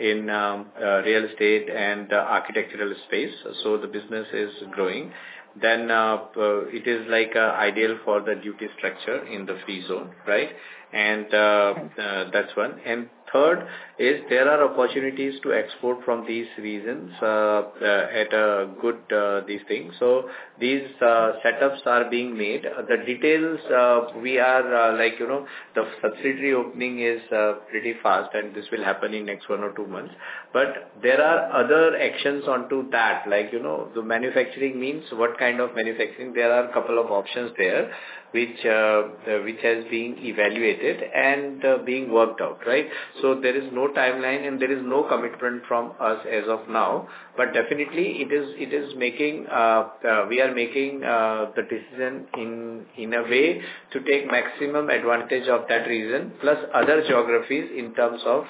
real estate and architectural space. So the business is growing. Then it is like ideal for the duty structure in the free zone, right? And that's one. And third is, there are opportunities to export from these regions at a good these things. So these setups are being made. The details we are the subsidiary opening is pretty fast, and this will happen in next 1 or 2 months. But there are other actions onto that, the manufacturing means what kind of manufacturing. There are a couple of options there, which has been evaluated and being worked out, right? So there is no timeline and there is no commitment from us as of now, but definitely it is making we are making the decision in a way to take maximum advantage of that region plus other geographies in terms of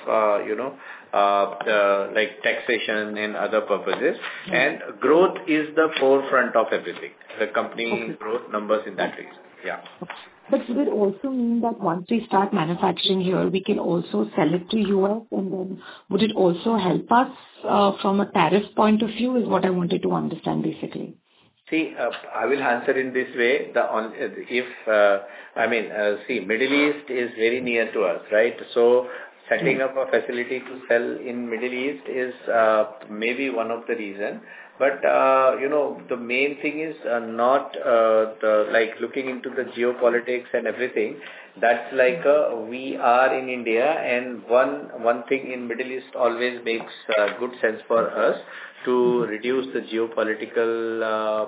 like taxation and other purposes. And growth is the forefront of everything. The company growth numbers in that region. Yeah. But would it also mean that once we start manufacturing here, we can also sell it to US, and then would it also help us from a tariff point of view, is what I wanted to understand basically. See, I will answer in this way. Middle East is very near to us, right? So setting up a facility to sell in Middle East is maybe one of the reasons. But, the main thing is not looking into the geopolitics and everything. That's like we are in India, and one thing in Middle East always makes good sense for us to reduce the geopolitical,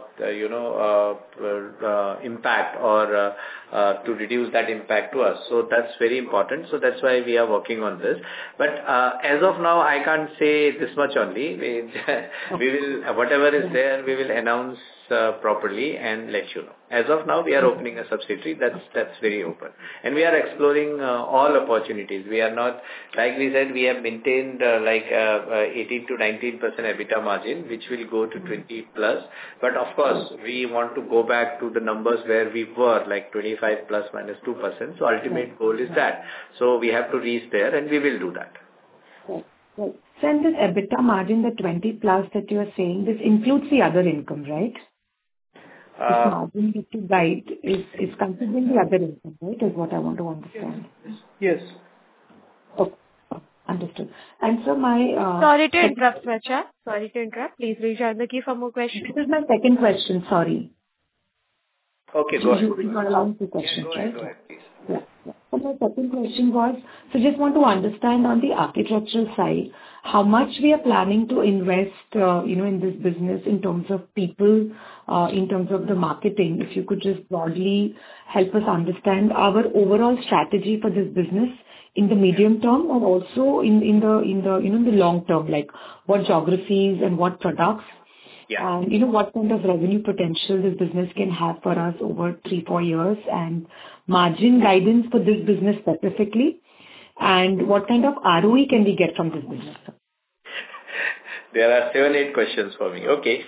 impact, or to reduce that impact to us. So that's very important. So that's why we are working on this. But as of now, I can't say this much only. We will, whatever is there, we will announce properly and let you know. As of now, we are opening a subsidiary. That's very open, and we are exploring all opportunities. We are not, like we said, we have maintained 18 to 19% EBITDA margin, which will go to 20 plus. But of course, we want to go back to the numbers where we were, like 25 plus minus 2%. So ultimate goal is that. So we have to reach there, and we will do that. Right. So in this EBITDA margin, the 20 plus that you are saying, this includes the other income, right? This margin that you guide is considering the other income, right? Is what I want to understand. Yes. Okay. Understood. And so my... Sorry to interrupt, Swacha. Sorry to interrupt. Please rejoin the queue for more questions. This is my second question, sorry. Okay, go ahead. You got along two questions, right? Go ahead, please. Yeah. So my second question was, so just want to understand on the architectural side, how much we are planning to invest, in this business in terms of people, in terms of the marketing. If you could just broadly help us understand our overall strategy for this business in the medium term, or also in the long term, like what geographies and what products. Yeah. And what kind of revenue potential this business can have for us over 3-4 years, and margin guidance for this business specifically, and what kind of ROE can we get from this business? There are 7-8 questions for me. Okay.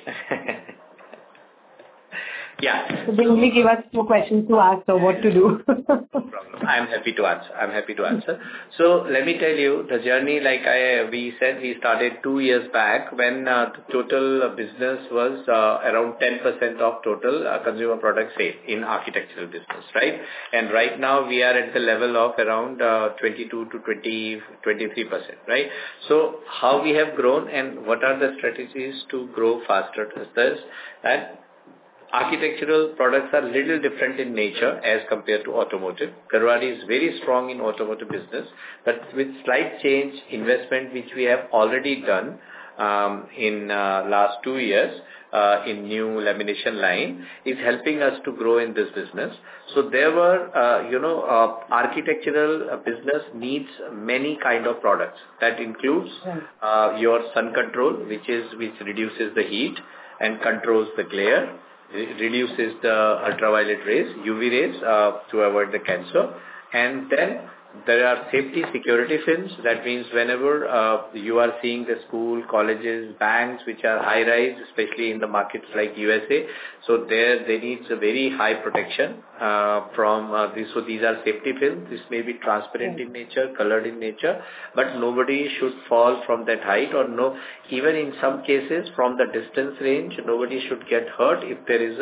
Yeah. So they only give us 2 questions to ask, so what to do? No problem. I'm happy to answer. So let me tell you, the journey, like we said, we started 2 years back when the total business was around 10% of total consumer product sale in architectural business, right? And right now we are at the level of around 22 to 23%, right? So how we have grown and what are the strategies to grow faster is this, that architectural products are little different in nature as compared to automotive. Garhwari is very strong in automotive business, but with slight change investment which we have already done in last 2 years in new lamination line is helping us to grow in this business. So there were, architectural business needs many kind of products. That includes your sun control, which reduces the heat and controls the glare, reduces the ultraviolet rays, UV rays to avoid the cancer. And then there are safety security films. That means whenever you are seeing the school, colleges, banks, which are high-rise, especially in the markets like USA, so there they need a very high protection from this. So these are safety films. This may be transparent in nature, colored in nature, but nobody should fall from that height, or no, even in some cases from the distance range, nobody should get hurt if there is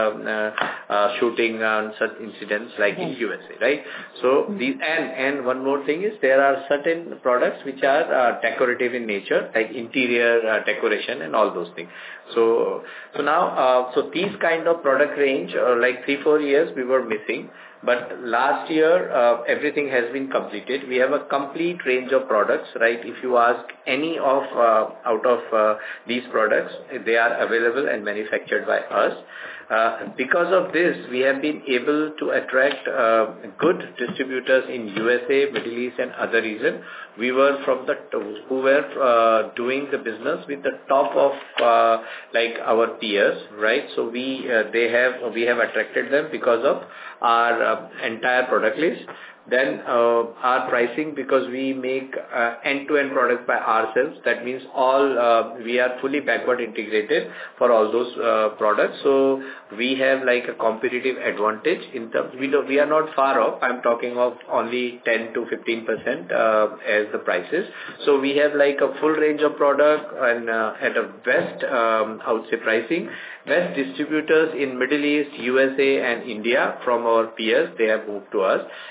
a shooting and such incidents like in USA, right? So these and one more thing is there are certain products which are decorative in nature, like interior decoration and all those things. So now, these kind of product range, like 3-4 years we were missing, but last year everything has been completed. We have a complete range of products, right? If you ask any of out of these products, they are available and manufactured by us. Because of this, we have been able to attract good distributors in USA, Middle East, and other regions. We were from who were doing the business with the top of like our peers, right? So we have attracted them because of our entire product list. Then our pricing, because we make end-to-end products by ourselves, that means all we are fully backward integrated for all those products. So we have like a competitive advantage in terms. We are not far off. I'm talking of only 10 to 15% as the prices. So we have like a full range of product and at a best I would say pricing. Best distributors in Middle East, USA, and India from our peers, they have moved to us. And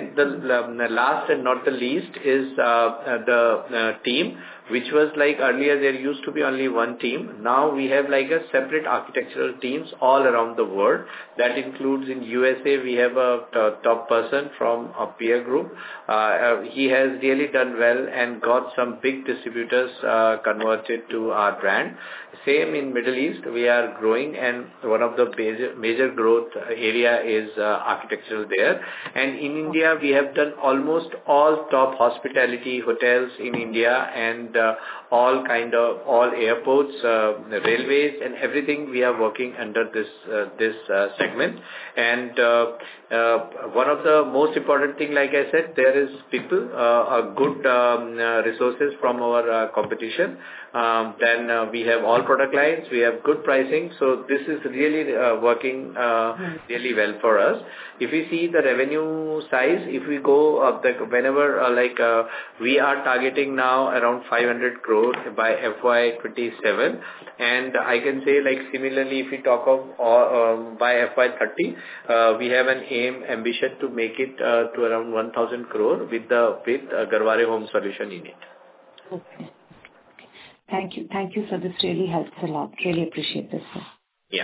And the last and not the least is the team, which was like earlier there used to be only one team. Now we have like a separate architectural teams all around the world. That includes in USA, we have a top person from a peer group. He has really done well and got some big distributors converted to our brand. Same in Middle East, we are growing, and one of the major growth area is architectural there. And in India, we have done almost all top hospitality hotels in India, and all airports, railways, and everything. We are working under this segment. And one of the most important thing, like I said, there is people, good resources from our competition. Then we have all product lines. We have good pricing. So this is really working really well for us. If we see the revenue size, if we go up, whenever we are targeting now around 500 crore by FY27, and I can say like similarly, if we talk of by FY30, we have an ambition to make it to around 1,000 crore with Garhware Home Solution in it. Okay. Thank you, sir. This really helps a lot. Really appreciate this, sir. Yeah.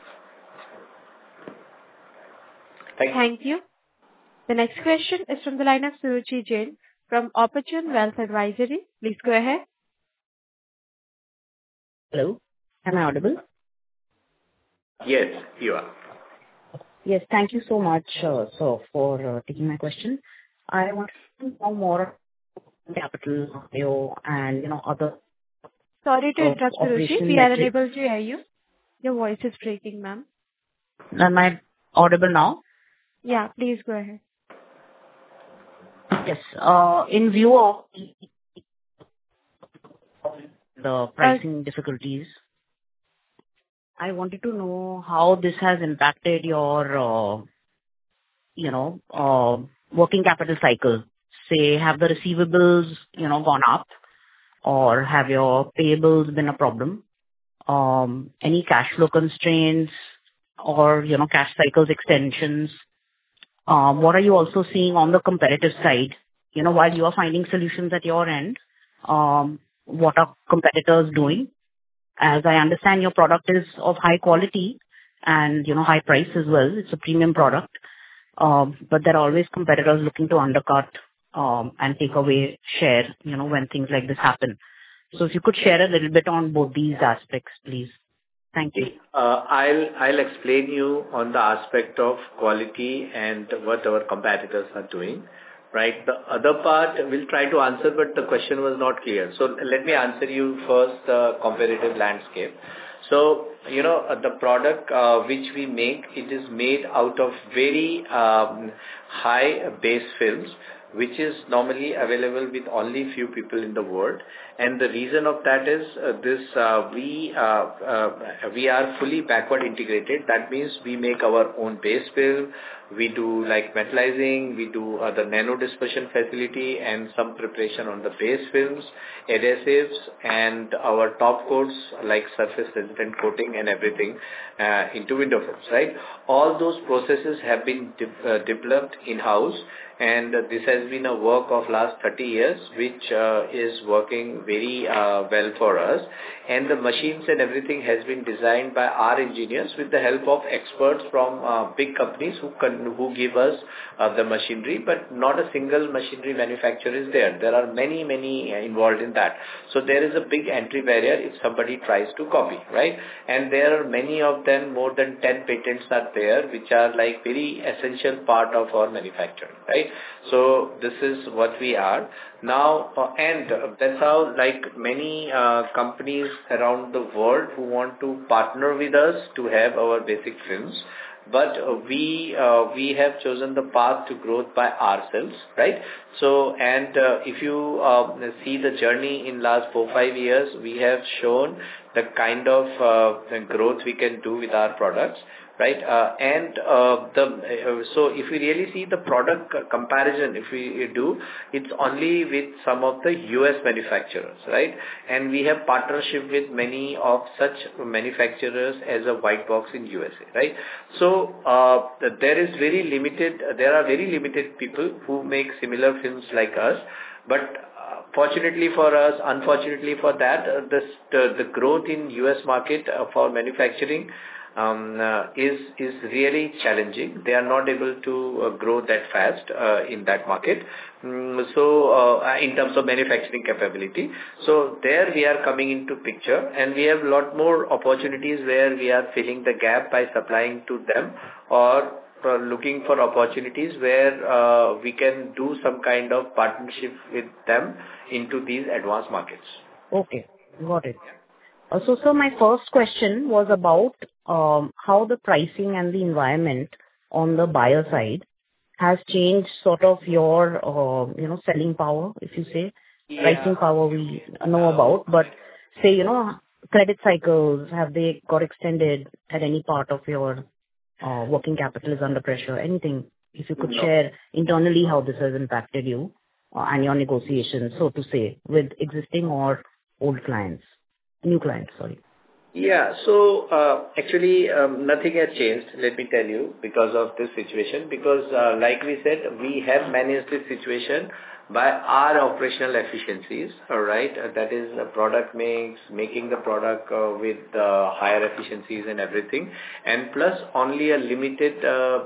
Thank you. The next question is from the line of Suruchi Jain from Opportune Wealth Advisory. Please go ahead. Hello, am I audible? Yes, you are. Yes, thank you so much, sir, for taking my question. I want to know more capital and other. Sorry to interrupt, Suruchi. We are unable to hear you. Your voice is breaking, ma'am. Am I audible now? Yeah, please go ahead. Yes. In view of the pricing difficulties, I wanted to know how this has impacted your, working capital cycle. Say, have the receivables, gone up, or have your payables been a problem? Any cash flow constraints or, cash cycles extensions? What are you also seeing on the competitive side? While you are finding solutions at your end, what are competitors doing? As I understand, your product is of high quality and, high price as well. It's a premium product. But there are always competitors looking to undercut and take away share, when things like this happen. So if you could share a little bit on both these aspects, please. Thank you. I'll explain you on the aspect of quality and what our competitors are doing. Right. The other part we'll try to answer, but the question was not clear. So let me answer you first the competitive landscape. So, the product which we make, it is made out of very high base films, which is normally available with only few people in the world. And the reason of that is we are fully backward integrated. That means we make our own base film. We do like metallizing, we do the nano dispersion facility and some preparation on the base films, adhesives, and our top coats like surface resistant coating and everything into window films, right? All those processes have been developed in-house, and this has been a work of last 30 years, which is working very well for us. And the machines and everything has been designed by our engineers with the help of experts from big companies who give us the machinery, but not a single machinery manufacturer is there. There are many involved in that. So there is a big entry barrier if somebody tries to copy, right? And there are many of them, more than 10 patents are there, which are like very essential part of our manufacturing, right? So this is what we are now, and that's how like many companies around the world who want to partner with us to have our basic films. But we have chosen the path to growth by ourselves, right? So, and if you see the journey in last 4-5 years, we have shown the kind of growth we can do with our products. right? So if we really see the product comparison, if we do, it's only with some of the US manufacturers, right? And we have partnership with many of such manufacturers as a white box in USA, right? So there are very limited people who make similar films like us, but fortunately for us, unfortunately for that, the growth in US market for manufacturing is really challenging. They are not able to grow that fast in that market. So in terms of manufacturing capability, so there we are coming into picture, and we have a lot more opportunities where we are filling the gap by supplying to them, or looking for opportunities where we can do some kind of partnership with them into these advanced markets. Okay, got it. So my first question was about how the pricing and the environment on the buyer side has changed sort of your, selling power, if you say. Yeah. Pricing power we know about, but say, credit cycles, have they got extended at any part of your working capital is under pressure? Anything, if you could share internally how this has impacted you and your negotiations, so to say, with existing or old clients, new clients, sorry. Yeah. So actually, nothing has changed, let me tell you, because of this situation. Because like we said, we have managed this situation by our operational efficiencies, all right? That is a product mix, making the product with higher efficiencies and everything. And plus only a limited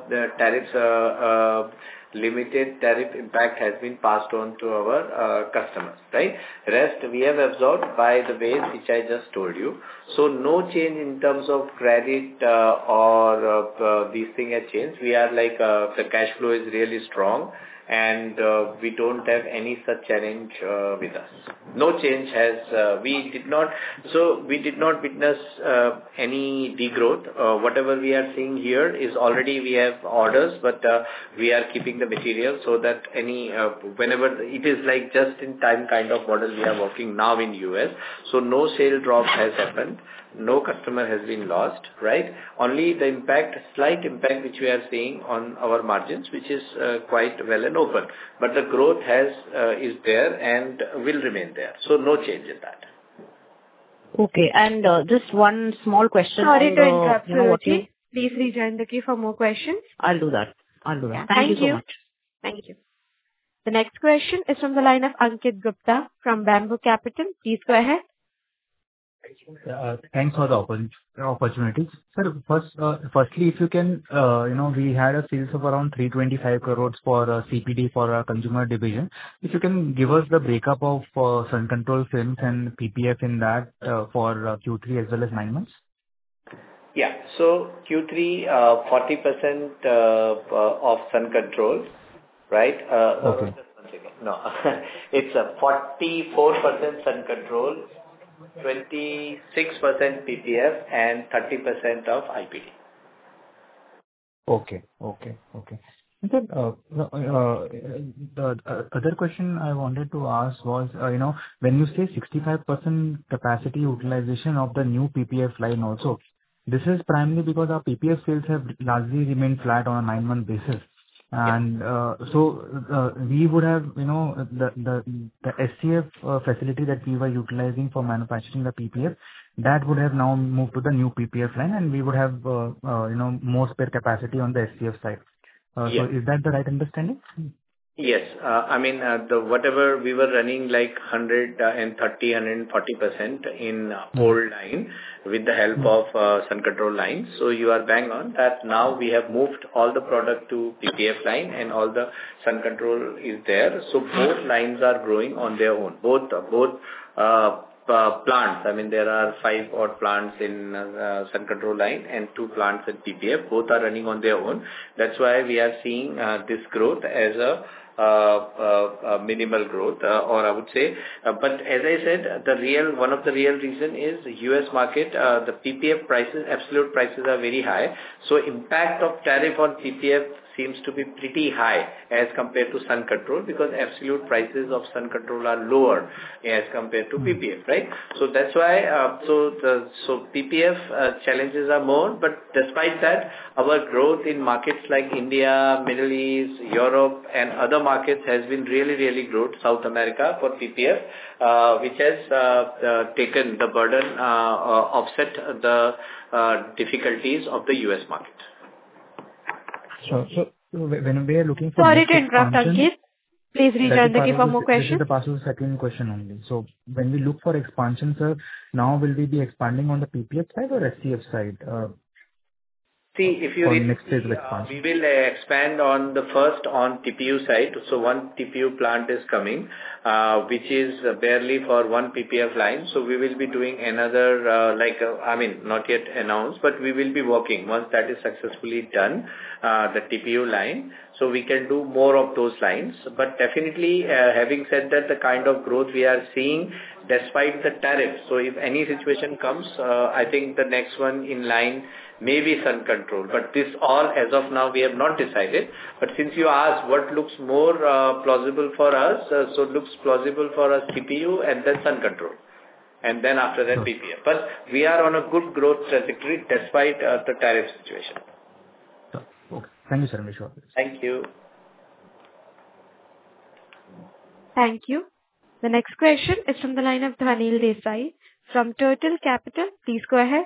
tariff impact has been passed on to our customers, right? Rest we have absorbed by the ways which I just told you. So no change in terms of credit or these things have changed. We are like the cash flow is really strong, and we don't have any such challenge with us. No change has, we did not witness any degrowth. Whatever we are seeing here is already we have orders, but we are keeping the material so that whenever it is like just in time kind of model we are working now in US. So no sale drop has happened. No customer has been lost, right? Only the slight impact which we are seeing on our margins, which is quite well and open. But the growth is there and will remain there. So no change in that. Okay, and just one small question. Sorry to interrupt you. Please rejoin the queue for more questions. I'll do that. Yeah, Thank you so much. Thank you. The next question is from the line of Ankit Gupta from Bamboo Capital. Please go ahead. Thanks for the opportunity. Sir, firstly, if you can, we had a sales of around 325 crores for CPD for our consumer division. If you can give us the breakup of Sun Control films and PPF in that for Q3 as well as 9 months. Yeah. So Q3, 40% of Sun Control, right? Okay. No, it's 44% Sun Control, 26% PPF, and 30% of IPD. Okay. And then, the other question I wanted to ask was, when you say 65% capacity utilization of the new PPF line also, this is primarily because our PPF sales have largely remained flat on a 9-month basis. And so we would have, the SCF facility that we were utilizing for manufacturing the PPF, that would have now moved to the new PPF line, and we would have, more spare capacity on the SCF side. So is that the right understanding? Yes. I mean, whatever we were running like 140% in old line with the help of Sun Control line. So you are bang on that. Now we have moved all the product to PPF line, and all the Sun Control is there. So both lines are growing on their own. Both plants. I mean, there are 5 odd plants in Sun Control line and 2 plants in PPF. Both are running on their own. That's why we are seeing this growth as a minimal growth, or I would say. But as I said, one of the real reason is the US market. The PPF prices, absolute prices are very high. So impact of tariff on PPF seems to be pretty high as compared to Sun Control, because absolute prices of Sun Control are lower as compared to PPF, right? So that's why, so PPF challenges are more, but despite that, our growth in markets like India, Middle East, Europe, and other markets has been really, really good. South America for PPF, which has taken the burden, offset the difficulties of the US market. So when we are looking for Sorry to interrupt, Ankit. Please rejoin the queue for more questions. This is the part of the second question only. So when we look for expansion, sir, now will we be expanding on the PPF side or SCF side? See, if you next phase of expansion. we will expand on the first on TPU side. So one TPU plant is coming, which is barely for one PPF line. So we will be doing another, not yet announced, but we will be working once that is successfully done, the TPU line. So we can do more of those lines. But definitely, having said that, the kind of growth we are seeing despite the tariff. So if any situation comes, I think the next one in line may be Sun Control. But this all, as of now, we have not decided. But since you asked what looks more plausible for us, so it looks plausible for us TPU and then Sun Control. And then after that PPF. But we are on a good growth trajectory despite the tariff situation. Okay. Thank you, sir. Thank you. Thank you. The next question is from the line of Dhanil Desai from Turtle Capital. Please go ahead.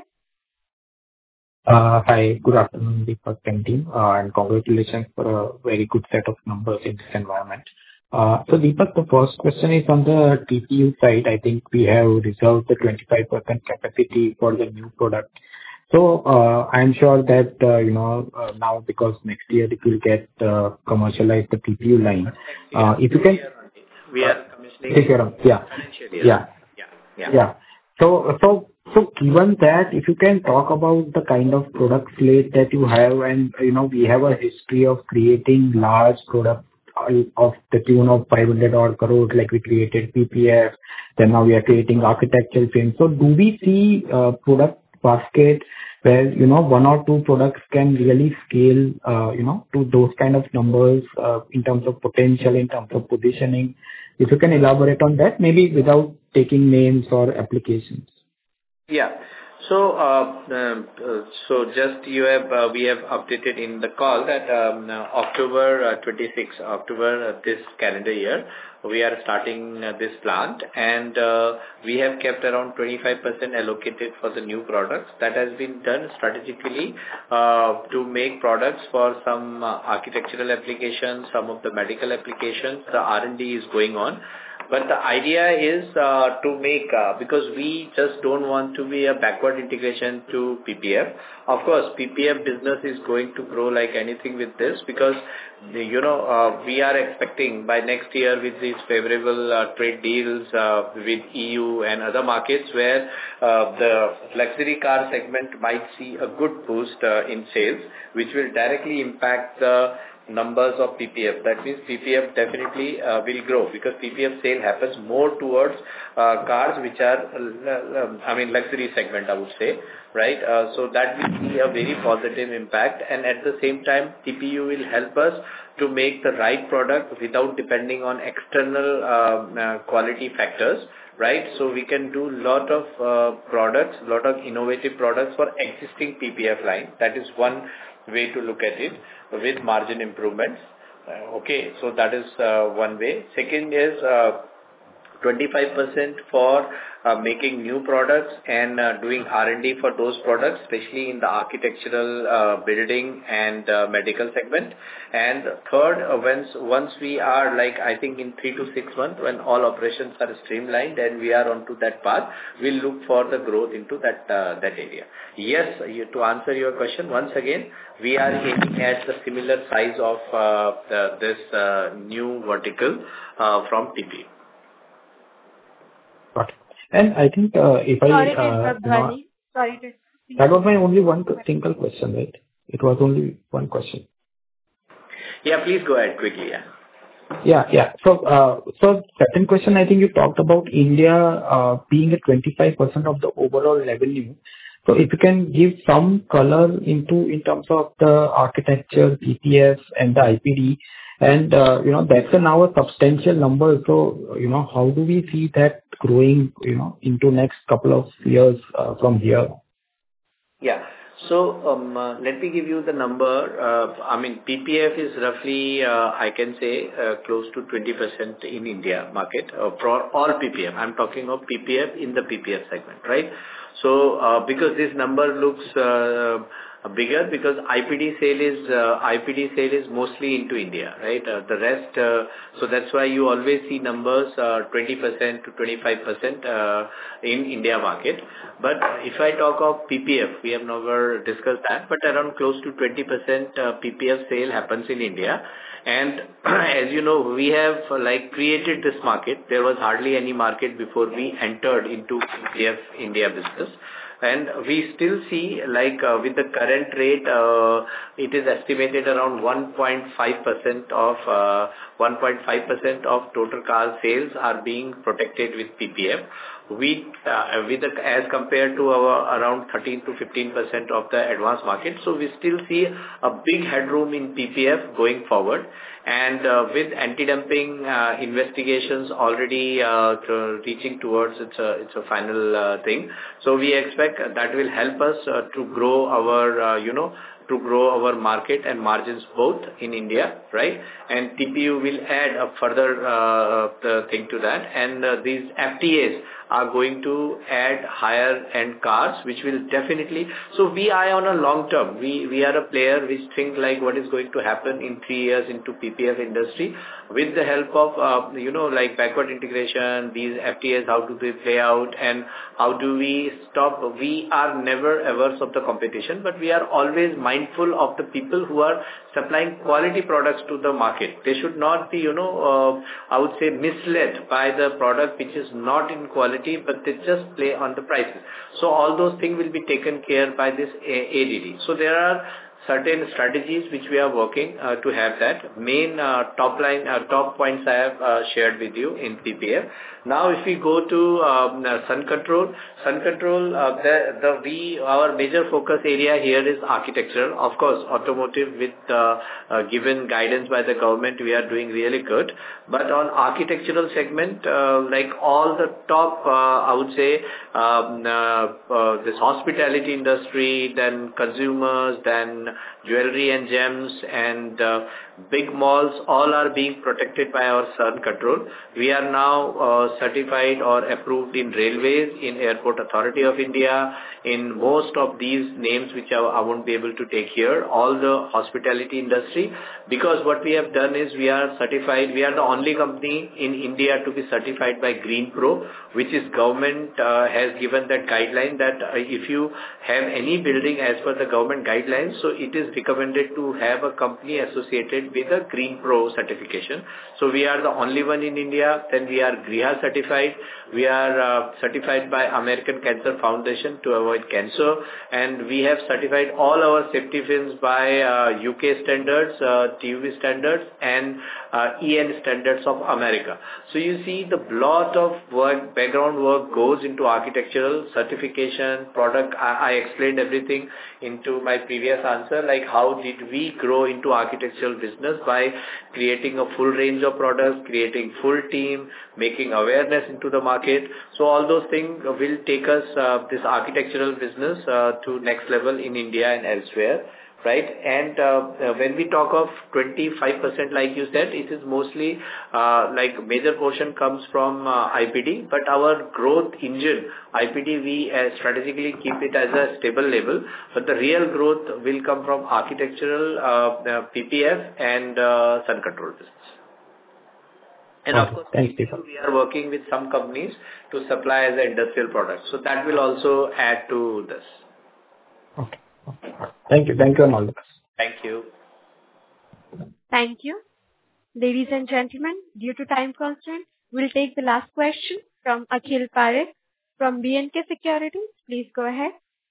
Hi, good afternoon, Deepak and team, and congratulations for a very good set of numbers in this environment. So Deepak, the first question is on the TPU side. I think we have reserved the 25% capacity for the new product. So I'm sure that, now because next year it will get commercialized, the TPU line. If you can... We are commissioning. Yeah. So given that, if you can talk about the kind of product slate that you have, and we have a history of creating large products of the tune of 500 odd crores, like we created PPF, then now we are creating architectural films. So do we see product basket where one or two products can really scale to those kind of numbers in terms of potential, in terms of positioning? If you can elaborate on that, maybe without taking names or applications. Yeah. So just we have updated in the call that October 26, this calendar year, we are starting this plant, and we have kept around 25% allocated for the new products. That has been done strategically to make products for some architectural applications, some of the medical applications. The R&D is going on. But the idea is to make, because we just don't want to be a backward integration to PPF. Of course, PPF business is going to grow like anything with this, because, we are expecting by next year with these favorable trade deals with EU and other markets where the luxury car segment might see a good boost in sales, which will directly impact the numbers of PPF. That means PPF definitely will grow, because PPF sale happens more towards cars which are, luxury segment, I would say, right? So that will be a very positive impact, and at the same time, TPU will help us to make the right product without depending on external quality factors, right? So we can do lot of products, lot of innovative products for existing PPF line. That is one way to look at it, with margin improvements. Okay, so that is one way. Second is 25% for making new products and doing R&D for those products, especially in the architectural, building and medical segment. And third, once we are I think in 3 to 6 months, when all operations are streamlined and we are onto that path, we'll look for the growth into that area. Yes, to answer your question, once again, we are aiming at the similar size of this new vertical from TPU. Got it. And I think if Sorry to interrupt, Dhwani. Sorry to interrupt. That was my only one single question, right? It was only one question. Yeah, please go ahead quickly. Yeah. So second question, I think you talked about India being at 25% of the overall revenue. So if you can give some color in terms of the architecture, PPF and the IPD, and that's now a substantial number. So how do we see that growing into next couple of years from here? Yeah. So let me give you the number. I mean, PPF is roughly, I can say, close to 20% in India market for all PPF. I'm talking of PPF in the PPF segment, right? So because this number looks bigger, because IPD sale is mostly into India, right? The rest, so that's why you always see numbers 20% to 25% in India market. But if I talk of PPF, we have never discussed that, but around close to 20% PPF sale happens in India. And as you know, we have created this market. There was hardly any market before we entered into PPF India business. And we still see with the current rate, it is estimated around 1.5% of total car sales are being protected with PPF. As compared to our around 13 to 15% of the advanced market. So we still see a big headroom in PPF going forward. And with anti-dumping investigations already reaching towards it's a final thing. So we expect that will help us to grow our market and margins both in India, right? And TPU will add a further thing to that. And these FTAs are going to add higher end cars, which will definitely. So we are on a long term. We are a player which think what is going to happen in 3 years into PPF industry with the help of backward integration. These FTAs, how do they play out, and how do we stop? We are never averse of the competition, but we are always mindful of the people who are supplying quality products to the market. They should not be, I would say, misled by the product which is not in quality, but they just play on the prices. So all those things will be taken care by this ADD. So there are certain strategies which we are working to have that. Main top points I have shared with you in PPF. Now, if we go to Sun Control, our major focus area here is architectural. Of course, automotive with given guidance by the government, we are doing really good. But on architectural segment, all the top, I would say, this hospitality industry, then consumers, then jewelry and gems, and big malls, all are being protected by our Sun Control. We are now certified or approved in railways, in Airport Authority of India, in most of these names which I won't be able to take here, all the hospitality industry, because what we have done is we are certified, we are the only company in India to be certified by Green Pro, which is government has given that guideline that if you have any building as per the government guidelines, so it is recommended to have a company associated with a Green Pro certification. So we are the only one in India. Then we are GRIHA certified. We are certified by American Cancer Foundation to avoid cancer, and we have certified all our safety fins by UK standards, TUV standards, and EN standards of America. So you see the lot of work, background work goes into architectural certification, product. I explained everything into my previous answer, how did we grow into architectural business by creating a full range of products, creating full team, making awareness into the market. So all those things will take us this architectural business to next level in India and elsewhere. Right, and when we talk of 25%, like you said, it is mostly major portion comes from IPD, but our growth engine, IPD, we strategically keep it as a stable level, but the real growth will come from architectural, PPF, and Sun Control business. And of course, we are working with some companies to supply as an industrial product, so that will also add to this. Okay. Thank you. Thank you, and all the best. Thank you. Thank you. Ladies and gentlemen, due to time constraint, we'll take the last question from Akhil Parekh from B&K Securities. Please go ahead.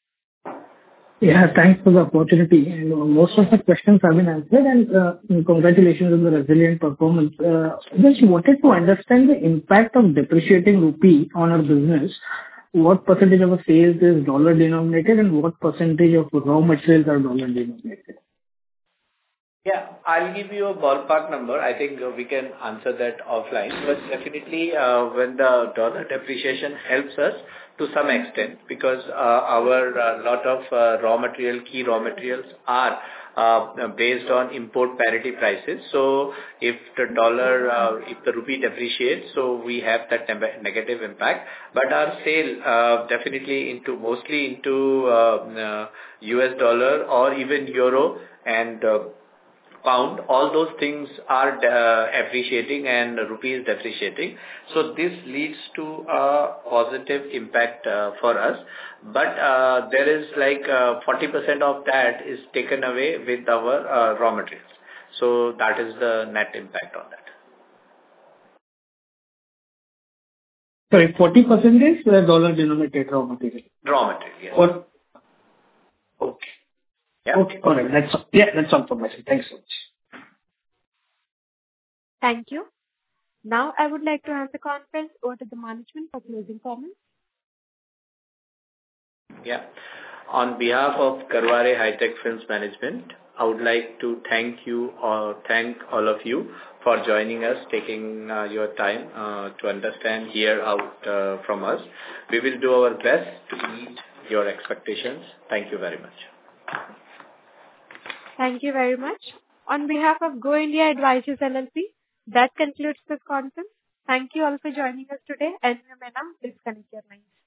Yeah, thanks for the opportunity. And most of the questions have been answered, and congratulations on the resilient performance. Just wanted to understand the impact of depreciating rupee on our business. what percentage of the sales is dollar denominated and what percentage of raw materials are dollar denominated? Yeah, I'll give you a ballpark number. I think we can answer that offline. But definitely, when the dollar depreciation helps us to some extent, because our lot of key raw materials are based on import parity prices. So if the rupee depreciates, so we have that negative impact. But our sale definitely mostly into US dollar or even euro and pound, all those things are appreciating and rupee is depreciating. So this leads to a positive impact for us. But there is like 40% of that is taken away with our raw materials. So that is the net impact on that. Sorry, 40% is dollar denominated raw material. Raw material, yes. What? Okay. Yeah. Okay. All right. That's all from my side. Thanks so much. Thank you. Now I would like to hand the conference over to the management for closing comments. Yeah. On behalf of Garware Hi-Tech Films Management, I would like to thank all of you for joining us, taking your time to understand, hear out from us. We will do our best to meet your expectations. Thank you very much. Thank you very much. On behalf of Go India Advisors LLP, that concludes this conference. Thank you all for joining us today, and you may now disconnect your lines.